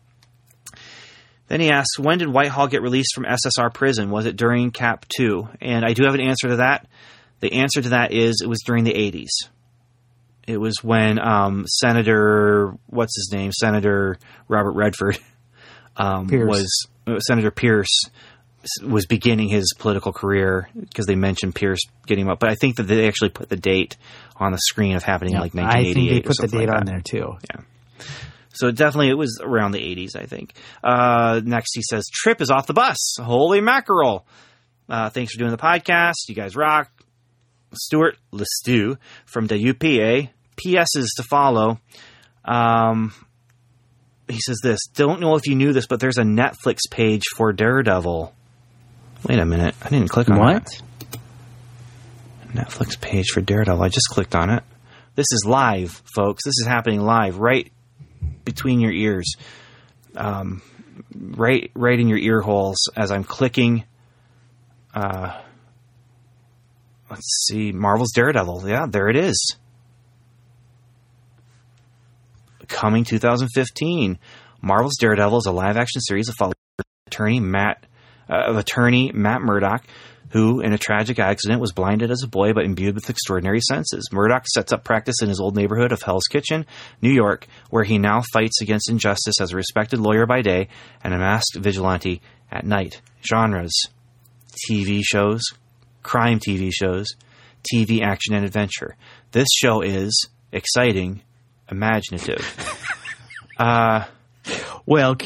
Then he asks, when did Whitehall get released from S S R prison? Was it during Cap two? And I do have an answer to that. The answer to that is it was during the eighties. It was when um, Senator, what's his name? Senator Robert Redford um, was, uh, Senator Pierce was beginning his political career because they mentioned Pierce getting him up. But I think that they actually put the date on the screen of happening yeah, like nineteen eighty-eight. I think they put or the date like on that. there too. Yeah. So definitely it was around the eighties, I think. Uh, next he says, Trip is off the bus. Holy mackerel. Uh, thanks for doing the podcast. You guys rock. Stuart Lestew from the U P A. P S's to follow. Um, he says this. Don't know if you knew this, but there's a Netflix page for Daredevil. Wait a minute. I didn't click on what? that. Netflix page for Daredevil. I just clicked on it. This is live, folks. This is happening live, right between your ears, um, right, right in your ear holes as I'm clicking. Uh, let's see, Marvel's Daredevil. Yeah, there it is. Coming two thousand fifteen, Marvel's Daredevil is a live-action series of following attorney Matt uh, of attorney Matt Murdock, who, in a tragic accident, was blinded as a boy but imbued with extraordinary senses. Murdock sets up practice in his old neighborhood of Hell's Kitchen, New York, where he now fights against injustice as a respected lawyer by day and a masked vigilante at night. Genres: T V shows, crime T V shows, T V action and adventure. This show is exciting, imaginative. uh, well, can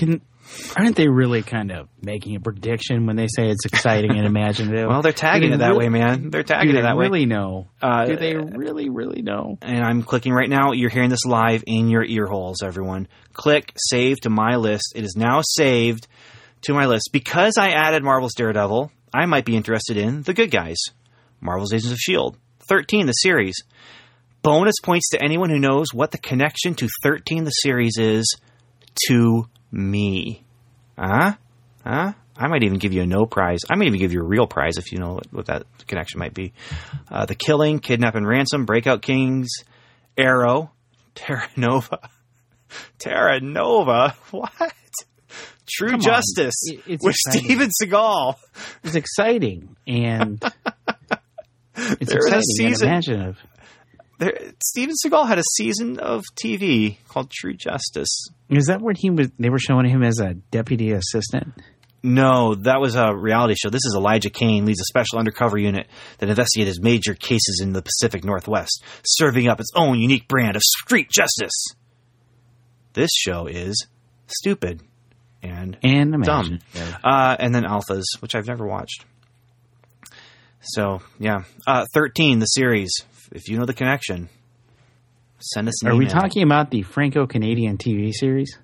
Aren't they really kind of making a prediction when they say it's exciting and imaginative? Well, they're tagging it that really, way, man. They're tagging do they it that really way. know? Uh, do they really, really know? And I'm clicking right now. You're hearing this live in your ear holes, everyone. Click save to my list. It is now saved to my list. Because I added Marvel's Daredevil, I might be interested in The Good Guys. Marvel's Agents of S H I E L D. thirteen, the series. Bonus points to anyone who knows what the connection to thirteen, the series is to me. Huh? Huh? I might even give you a no prize. I might even give you a real prize if you know what, what that connection might be. Uh, the Killing, Kidnap and Ransom, Breakout Kings, Arrow, Terra Nova. Terra Nova? What? True Come Justice on. It's with exciting. Steven Seagal. It's exciting and it's There was a exciting and season- imaginative. There, Steven Seagal had a season of T V called True Justice. Is that what he was? They were showing him as a deputy assistant. No, that was a reality show. This is Elijah Kane, leads a special undercover unit that investigates major cases in the Pacific Northwest, serving up its own unique brand of street justice. This show is stupid and, And dumb. imaginative. Uh, and then Alphas, which I've never watched. So, yeah. Uh, thirteen, the series. If you know the connection, send us an Are we email. talking about the Franco-Canadian T V series?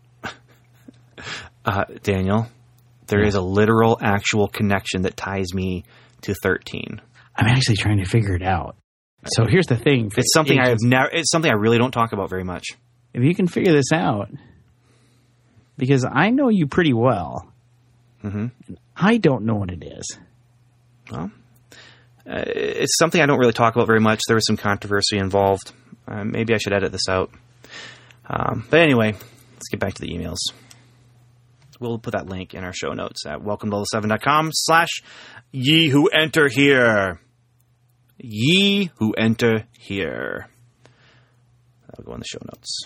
Uh, Daniel, there Yeah. is a literal, actual connection that ties me to thirteen. I'm actually trying to figure it out. So here's the thing. It's something I have Agents- never. It's something I really don't talk about very much. If you can figure this out, because I know you pretty well, hmm I don't know what it is. Well, uh, it's something I don't really talk about very much. There was some controversy involved. Uh, maybe I should edit this out. Um, but anyway, let's get back to the emails. We'll put that link in our show notes at welcome to level seven dot com slash ye who enter here. Ye who enter here. That'll go in the show notes.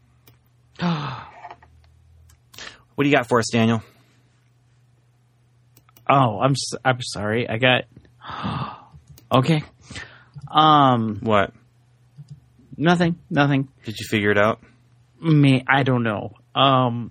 What do you got for us, Daniel? Oh, I'm s- I'm sorry. I got okay. Um, What? nothing, nothing. Did you figure it out? Me, I don't know. Um,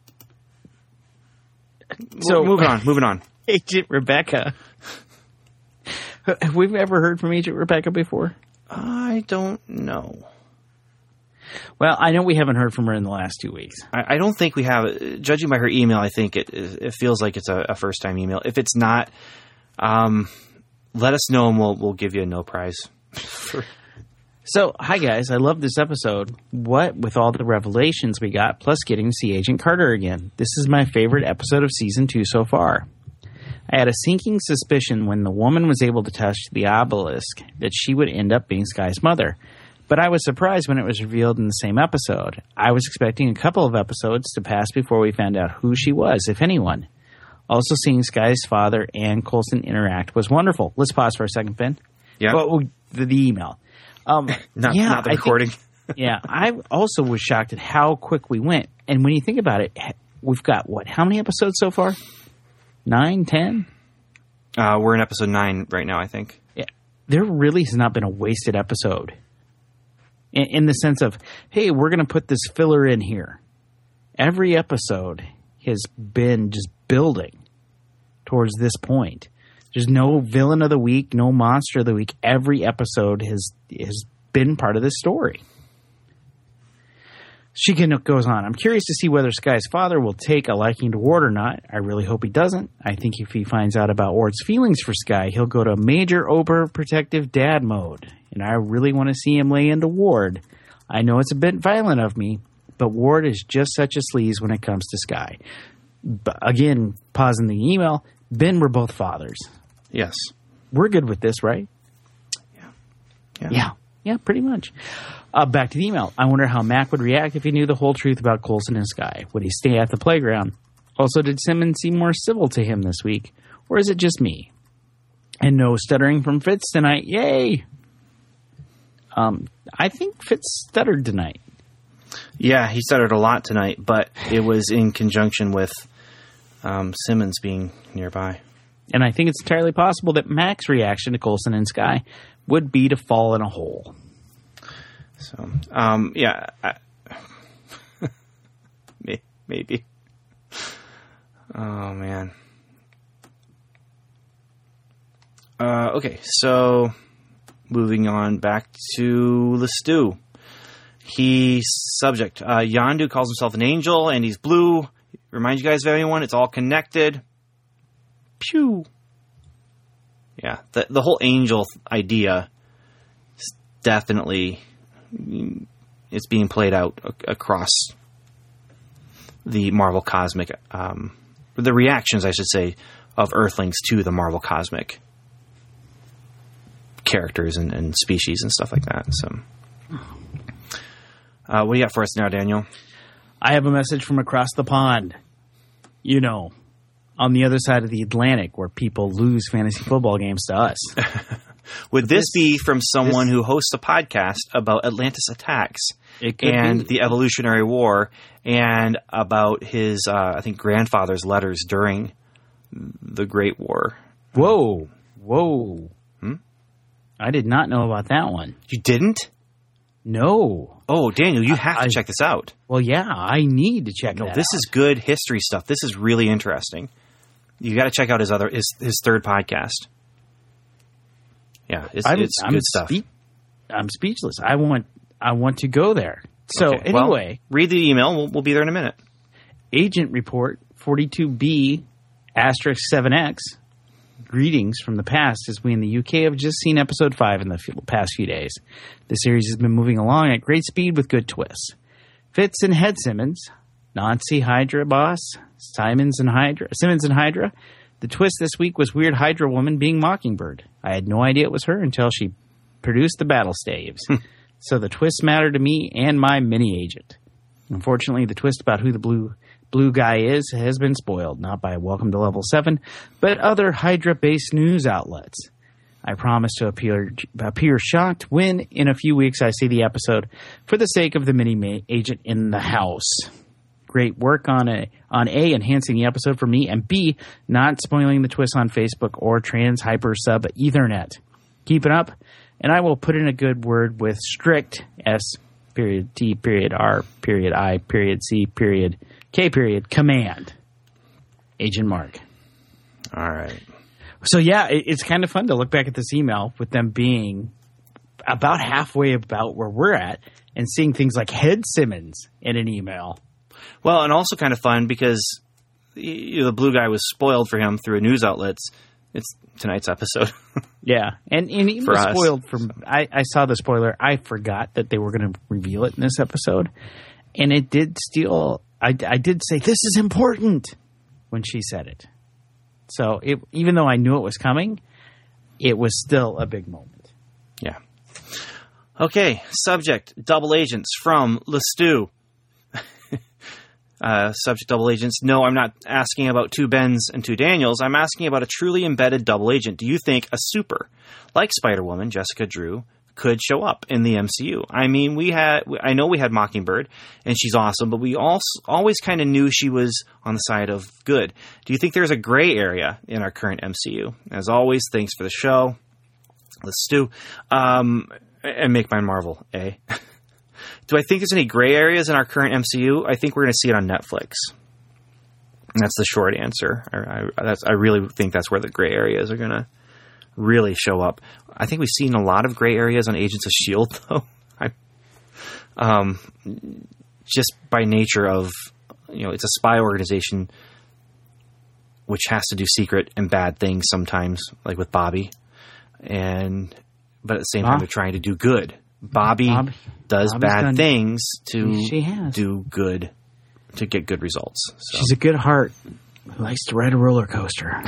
so moving on, moving on. Agent Rebecca. Have we ever heard from Agent Rebecca before? I don't know. Well, I know we haven't heard from her in the last two weeks. I, I don't think we have. Judging by her email, I think it it feels like it's a, a first time email. If it's not, um, let us know and we'll we'll give you a no prize. So, hi guys, I love this episode. What with all the revelations we got, plus getting to see Agent Carter again. This is my favorite episode of season two so far. I had a sinking suspicion when the woman was able to touch the obelisk that she would end up being Skye's mother. But I was surprised when it was revealed in the same episode. I was expecting a couple of episodes to pass before we found out who she was, if anyone. Also, seeing Skye's father and Coulson interact was wonderful. Let's pause for a second, Ben. Yeah, Well, the, the email. Um, not yeah, not the I think- recording. yeah, I also was shocked at how quick we went. And when you think about it, we've got, what, how many episodes so far? Nine, ten? Uh, we're in episode nine right now, I think. Yeah. There really has not been a wasted episode. In, in the sense of, hey, we're going to put this filler in here. Every episode has been just building towards this point. There's no villain of the week, no monster of the week. Every episode has has been part of this story. She can, goes on. I'm curious to see whether Skye's father will take a liking to Ward or not. I really hope he doesn't. I think if he finds out about Ward's feelings for Skye, he'll go to major overprotective dad mode. And I really want to see him lay into Ward. I know it's a bit violent of me, but Ward is just such a sleaze when it comes to Skye. But again, pausing the email, Ben, we're both fathers. Yes. We're good with this, right? Yeah. Yeah. Yeah, pretty much. Uh, back to the email. I wonder how Mac would react if he knew the whole truth about Coulson and Skye. Would he stay at the playground? Also, did Simmons seem more civil to him this week? Or is it just me? And no stuttering from Fitz tonight. Yay! Um, I think Fitz stuttered tonight. Yeah, he stuttered a lot tonight, but it was in conjunction with um, Simmons being nearby. And I think it's entirely possible that Mac's reaction to Coulson and Skye would be to fall in a hole. So, um, yeah, I, maybe. Oh, man. Uh, okay, so moving on back to the stew. He subject. Uh, Yondu calls himself an angel, and he's blue. Remind you guys of anyone? It's all connected. Pew. Yeah, the the whole angel idea is definitely it's being played out across the Marvel Cosmic, um, the reactions, I should say, of Earthlings to the Marvel Cosmic characters and, and species and stuff like that. So, uh, what do you got for us now, Daniel? I have a message from across the pond. You know, on the other side of the Atlantic, where people lose fantasy football games to us. Would this, this be from someone this, who hosts a podcast about Atlantis attacks and be. the Evolutionary War and about his, uh, I think, grandfather's letters during the Great War? Whoa. Whoa. Hmm? I did not know about that one. You didn't? No. Oh, Daniel, you have I, to check this out. Well, yeah, I need to check no, that this out. is good history stuff. This is really interesting. You got to check out his other his, his third podcast. Yeah, it's, I'm, it's I'm good stuff. Spe- I'm speechless. I want I want to go there. So okay, anyway, well, read the email. We'll, we'll be there in a minute. Agent Report forty-two B asterisk seven X. Greetings from the past, as we in the U K have just seen episode five in the past few days. The series has been moving along at great speed with good twists. Fitz and Head Simmons, Nazi Hydra boss, Simons and Hydra, Simmons and Hydra. The twist this week was weird Hydra woman being Mockingbird. I had no idea it was her until she produced the battle staves. So the twist mattered to me and my mini agent. Unfortunately, the twist about who the blue blue guy is has been spoiled, not by Welcome to Level seven, but other Hydra-based news outlets. I promise to appear appear shocked when, in a few weeks, I see the episode for the sake of the mini agent in the house. Great work on a on A, enhancing the episode for me, and B, not spoiling the twist on Facebook or Trans Hyper Sub Ethernet. Keep it up, and I will put in a good word with strict S period T period R period I period C period K period command. Agent Mark. All right. So yeah, it, it's kind of fun to look back at this email with them being about halfway about where we're at and seeing things like Head Simmons in an email. Well, and also kind of fun because you know, the blue guy was spoiled for him through news outlets. It's tonight's episode. Yeah, and, and he for was us. spoiled from. I, I saw the spoiler. I forgot that they were going to reveal it in this episode, and it did steal. I, I did say this is important when she said it. So it, even though I knew it was coming, it was still a big moment. Yeah. Okay. Subject: double agents from Le Stew. Uh, subject double agents. No, I'm not asking about two Bens and two Daniels. I'm asking about a truly embedded double agent. Do you think a super like Spider-Woman, Jessica Drew, could show up in the M C U? I mean, we had, I know we had Mockingbird and she's awesome, but we also always kind of knew she was on the side of good. Do you think there's a gray area in our current M C U? As always, thanks for the show. Let's do, um, and make mine Marvel, eh? Do I think there's any gray areas in our current M C U? I think we're going to see it on Netflix. And that's the short answer. I, I, that's, I really think that's where the gray areas are going to really show up. I think we've seen a lot of gray areas on Agents of S H I E L D, though. I, um, just by nature of, you know, it's a spy organization which has to do secret and bad things sometimes, like with Bobby. And but at the same time, huh? they're trying to do good. Bobby Bob, does Bobby's bad done, things to she has. do good, to get good results. So. She's a good heart who likes to ride a roller coaster.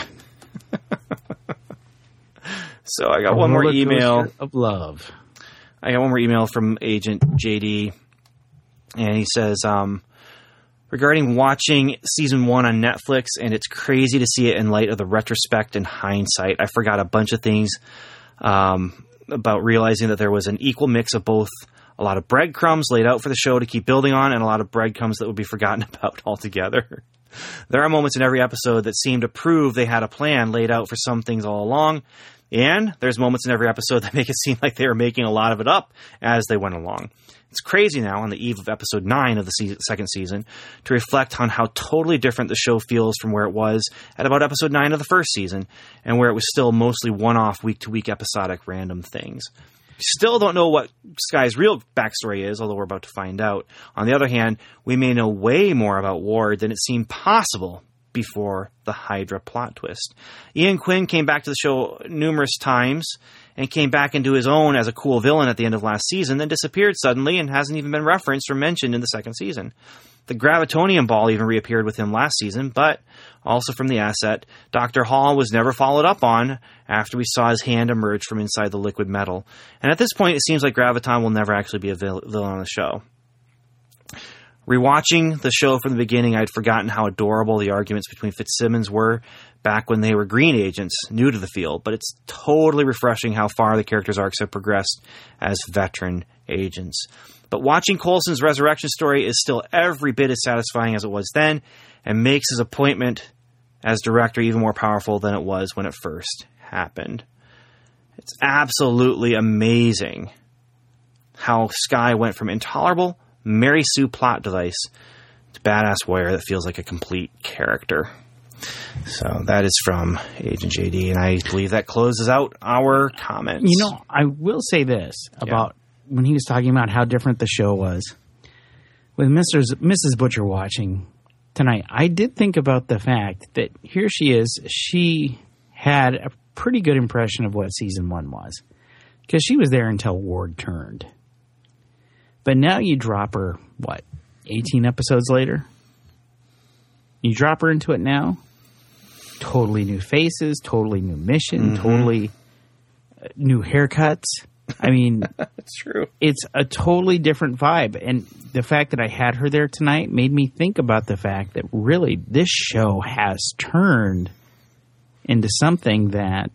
So I got a one more roller email of love. I got one more email from Agent J D, and he says, um, regarding watching season one on Netflix, and it's crazy to see it in light of the retrospect and hindsight. I forgot a bunch of things. Um, about realizing that there was an equal mix of both a lot of breadcrumbs laid out for the show to keep building on and a lot of breadcrumbs that would be forgotten about altogether. There are moments in every episode that seem to prove they had a plan laid out for some things all along, and there's moments in every episode that make it seem like they were making a lot of it up as they went along. It's crazy now, on the eve of episode nine of the se- second season, to reflect on how totally different the show feels from where it was at about episode nine of the first season, and where it was still mostly one-off, week-to-week episodic random things. Still don't know what Skye's real backstory is, although we're about to find out. On the other hand, we may know way more about Ward than it seemed possible before the Hydra plot twist. Ian Quinn came back to the show numerous times and came back into his own as a cool villain at the end of last season, then disappeared suddenly and hasn't even been referenced or mentioned in the second season. The Gravitonium Ball even reappeared with him last season, but also from the asset, Doctor Hall was never followed up on after we saw his hand emerge from inside the liquid metal. And at this point, it seems like Graviton will never actually be a vil- villain on the show. Rewatching the show from the beginning, I'd forgotten how adorable the arguments between Fitzsimmons were back when they were green agents, new to the field, but it's totally refreshing how far the characters' arcs have progressed as veteran agents. But watching Coulson's resurrection story is still every bit as satisfying as it was then, and makes his appointment as director even more powerful than it was when it first happened. It's absolutely amazing how Skye went from intolerable Mary Sue plot device to badass warrior that feels like a complete character. So that is from Agent J D, and I believe that closes out our comments. You know, I will say this about yeah. when he was talking about how different the show was. With Mister Missus Butcher watching tonight, I did think about the fact that here she is. She had a pretty good impression of what season one was, because she was there until Ward turned. But now you drop her, what, eighteen episodes later? You drop her into it now? Totally new faces, totally new mission, mm-hmm. totally new haircuts. I mean, that's true. It's a totally different vibe. And the fact that I had her there tonight made me think about the fact that really this show has turned into something that,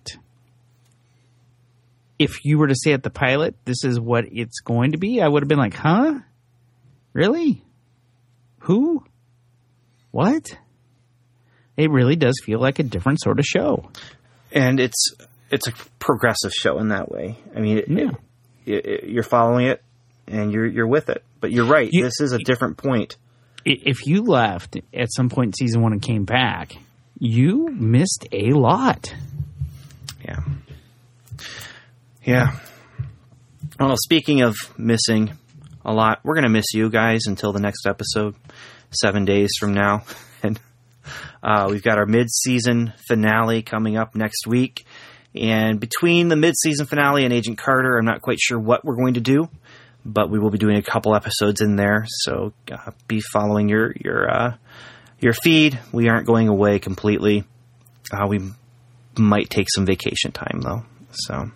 if you were to say at the pilot, this is what it's going to be, I would have been like, huh? Really? Who? What? It really does feel like a different sort of show. And it's it's a progressive show in that way. I mean, it, yeah. it, it, you're following it, and you're you're with it. But you're right. You, this is a different point. If you left at some point in season one and came back, you missed a lot. Yeah. Yeah. Well, speaking of missing a lot, we're going to miss you guys until the next episode, seven days from now. And uh, we've got our mid-season finale coming up next week. And between the mid-season finale and Agent Carter, I'm not quite sure what we're going to do, but we will be doing a couple episodes in there. So uh, be following your your uh, your feed. We aren't going away completely. Uh, we might take some vacation time, though. So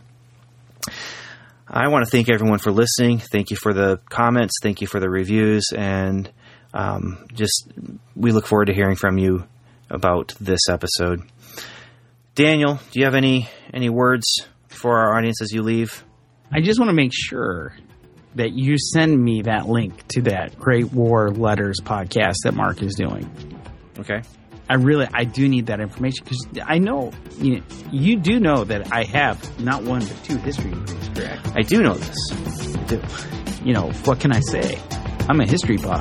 I want to thank everyone for listening. Thank you for the comments. Thank you for the reviews. And um, just we look forward to hearing from you about this episode. Daniel, do you have any, any words for our audience as you leave? I just want to make sure that you send me that link to that Great War Letters podcast that Mark is doing. Okay. I really, I do need that information, because I know, you know, you do know that I have not one but two history degrees, correct? I do know this. I do. You know, what can I say? I'm a history buff.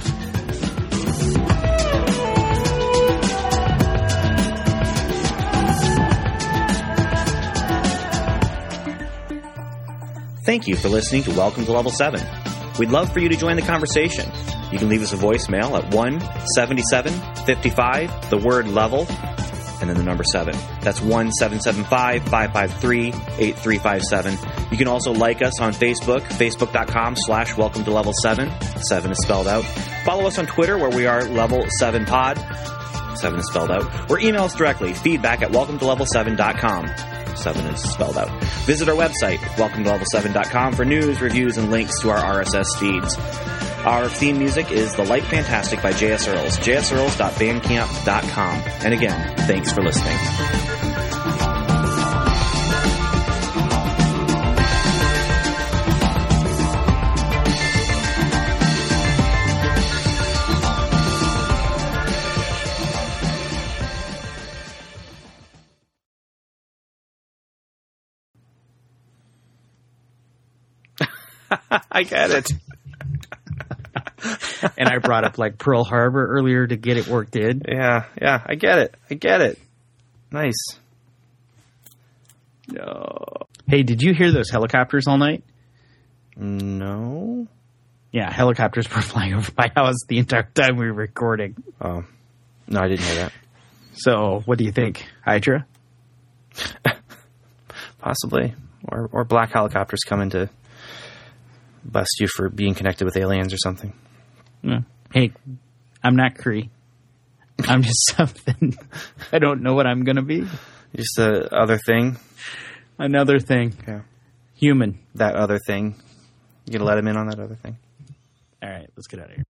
Thank you for listening to Welcome to Level seven. We'd love for you to join the conversation. You can leave us a voicemail at one seven seven five five, the word level, and then the number seven. That's one seven seven five, five five three, eight three five seven. You can also like us on Facebook, facebook.com slash welcome to level seven. Seven is spelled out. Follow us on Twitter, where we are level seven pod. Seven is spelled out. Or email us directly, feedback at welcome to level seven dot com. Seven is spelled out. Visit our website, welcome to level seven dot com, for news, reviews, and links to our R S S feeds. Our theme music is The Light Fantastic by J S Earls, j s earls dot bandcamp dot com. And again, thanks for listening. I get it. and I brought up like Pearl Harbor earlier to get it worked in. Yeah, yeah, I get it. I get it. Nice. No. Hey, did you hear those helicopters all night? No. Yeah, helicopters were flying over my house the entire time we were recording. Oh, no, I didn't hear that. So, what do you think, Hydra? Possibly, or or black helicopters coming to bust you for being connected with aliens or something. Yeah. Hey, I'm not Kree. I'm just something. I don't know what I'm going to be. Just the other thing. Another thing. Yeah. Human. That other thing. You gonna let him in on that other thing? All right, let's get out of here.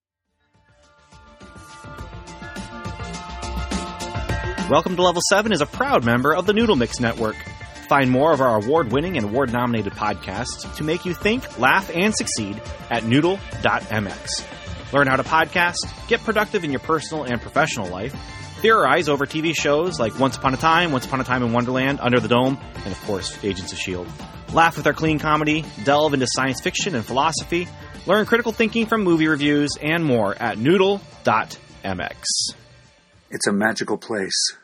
Welcome to Level seven is a proud member of the Noodle Mix Network. Find more of our award-winning and award-nominated podcasts to make you think, laugh, and succeed at noodle dot m x. Learn how to podcast, get productive in your personal and professional life, theorize over T V shows like Once Upon a Time, Once Upon a Time in Wonderland, Under the Dome, and of course, Agents of S H I E L D. Laugh with our clean comedy, delve into science fiction and philosophy, learn critical thinking from movie reviews, and more at noodle dot m x. It's a magical place.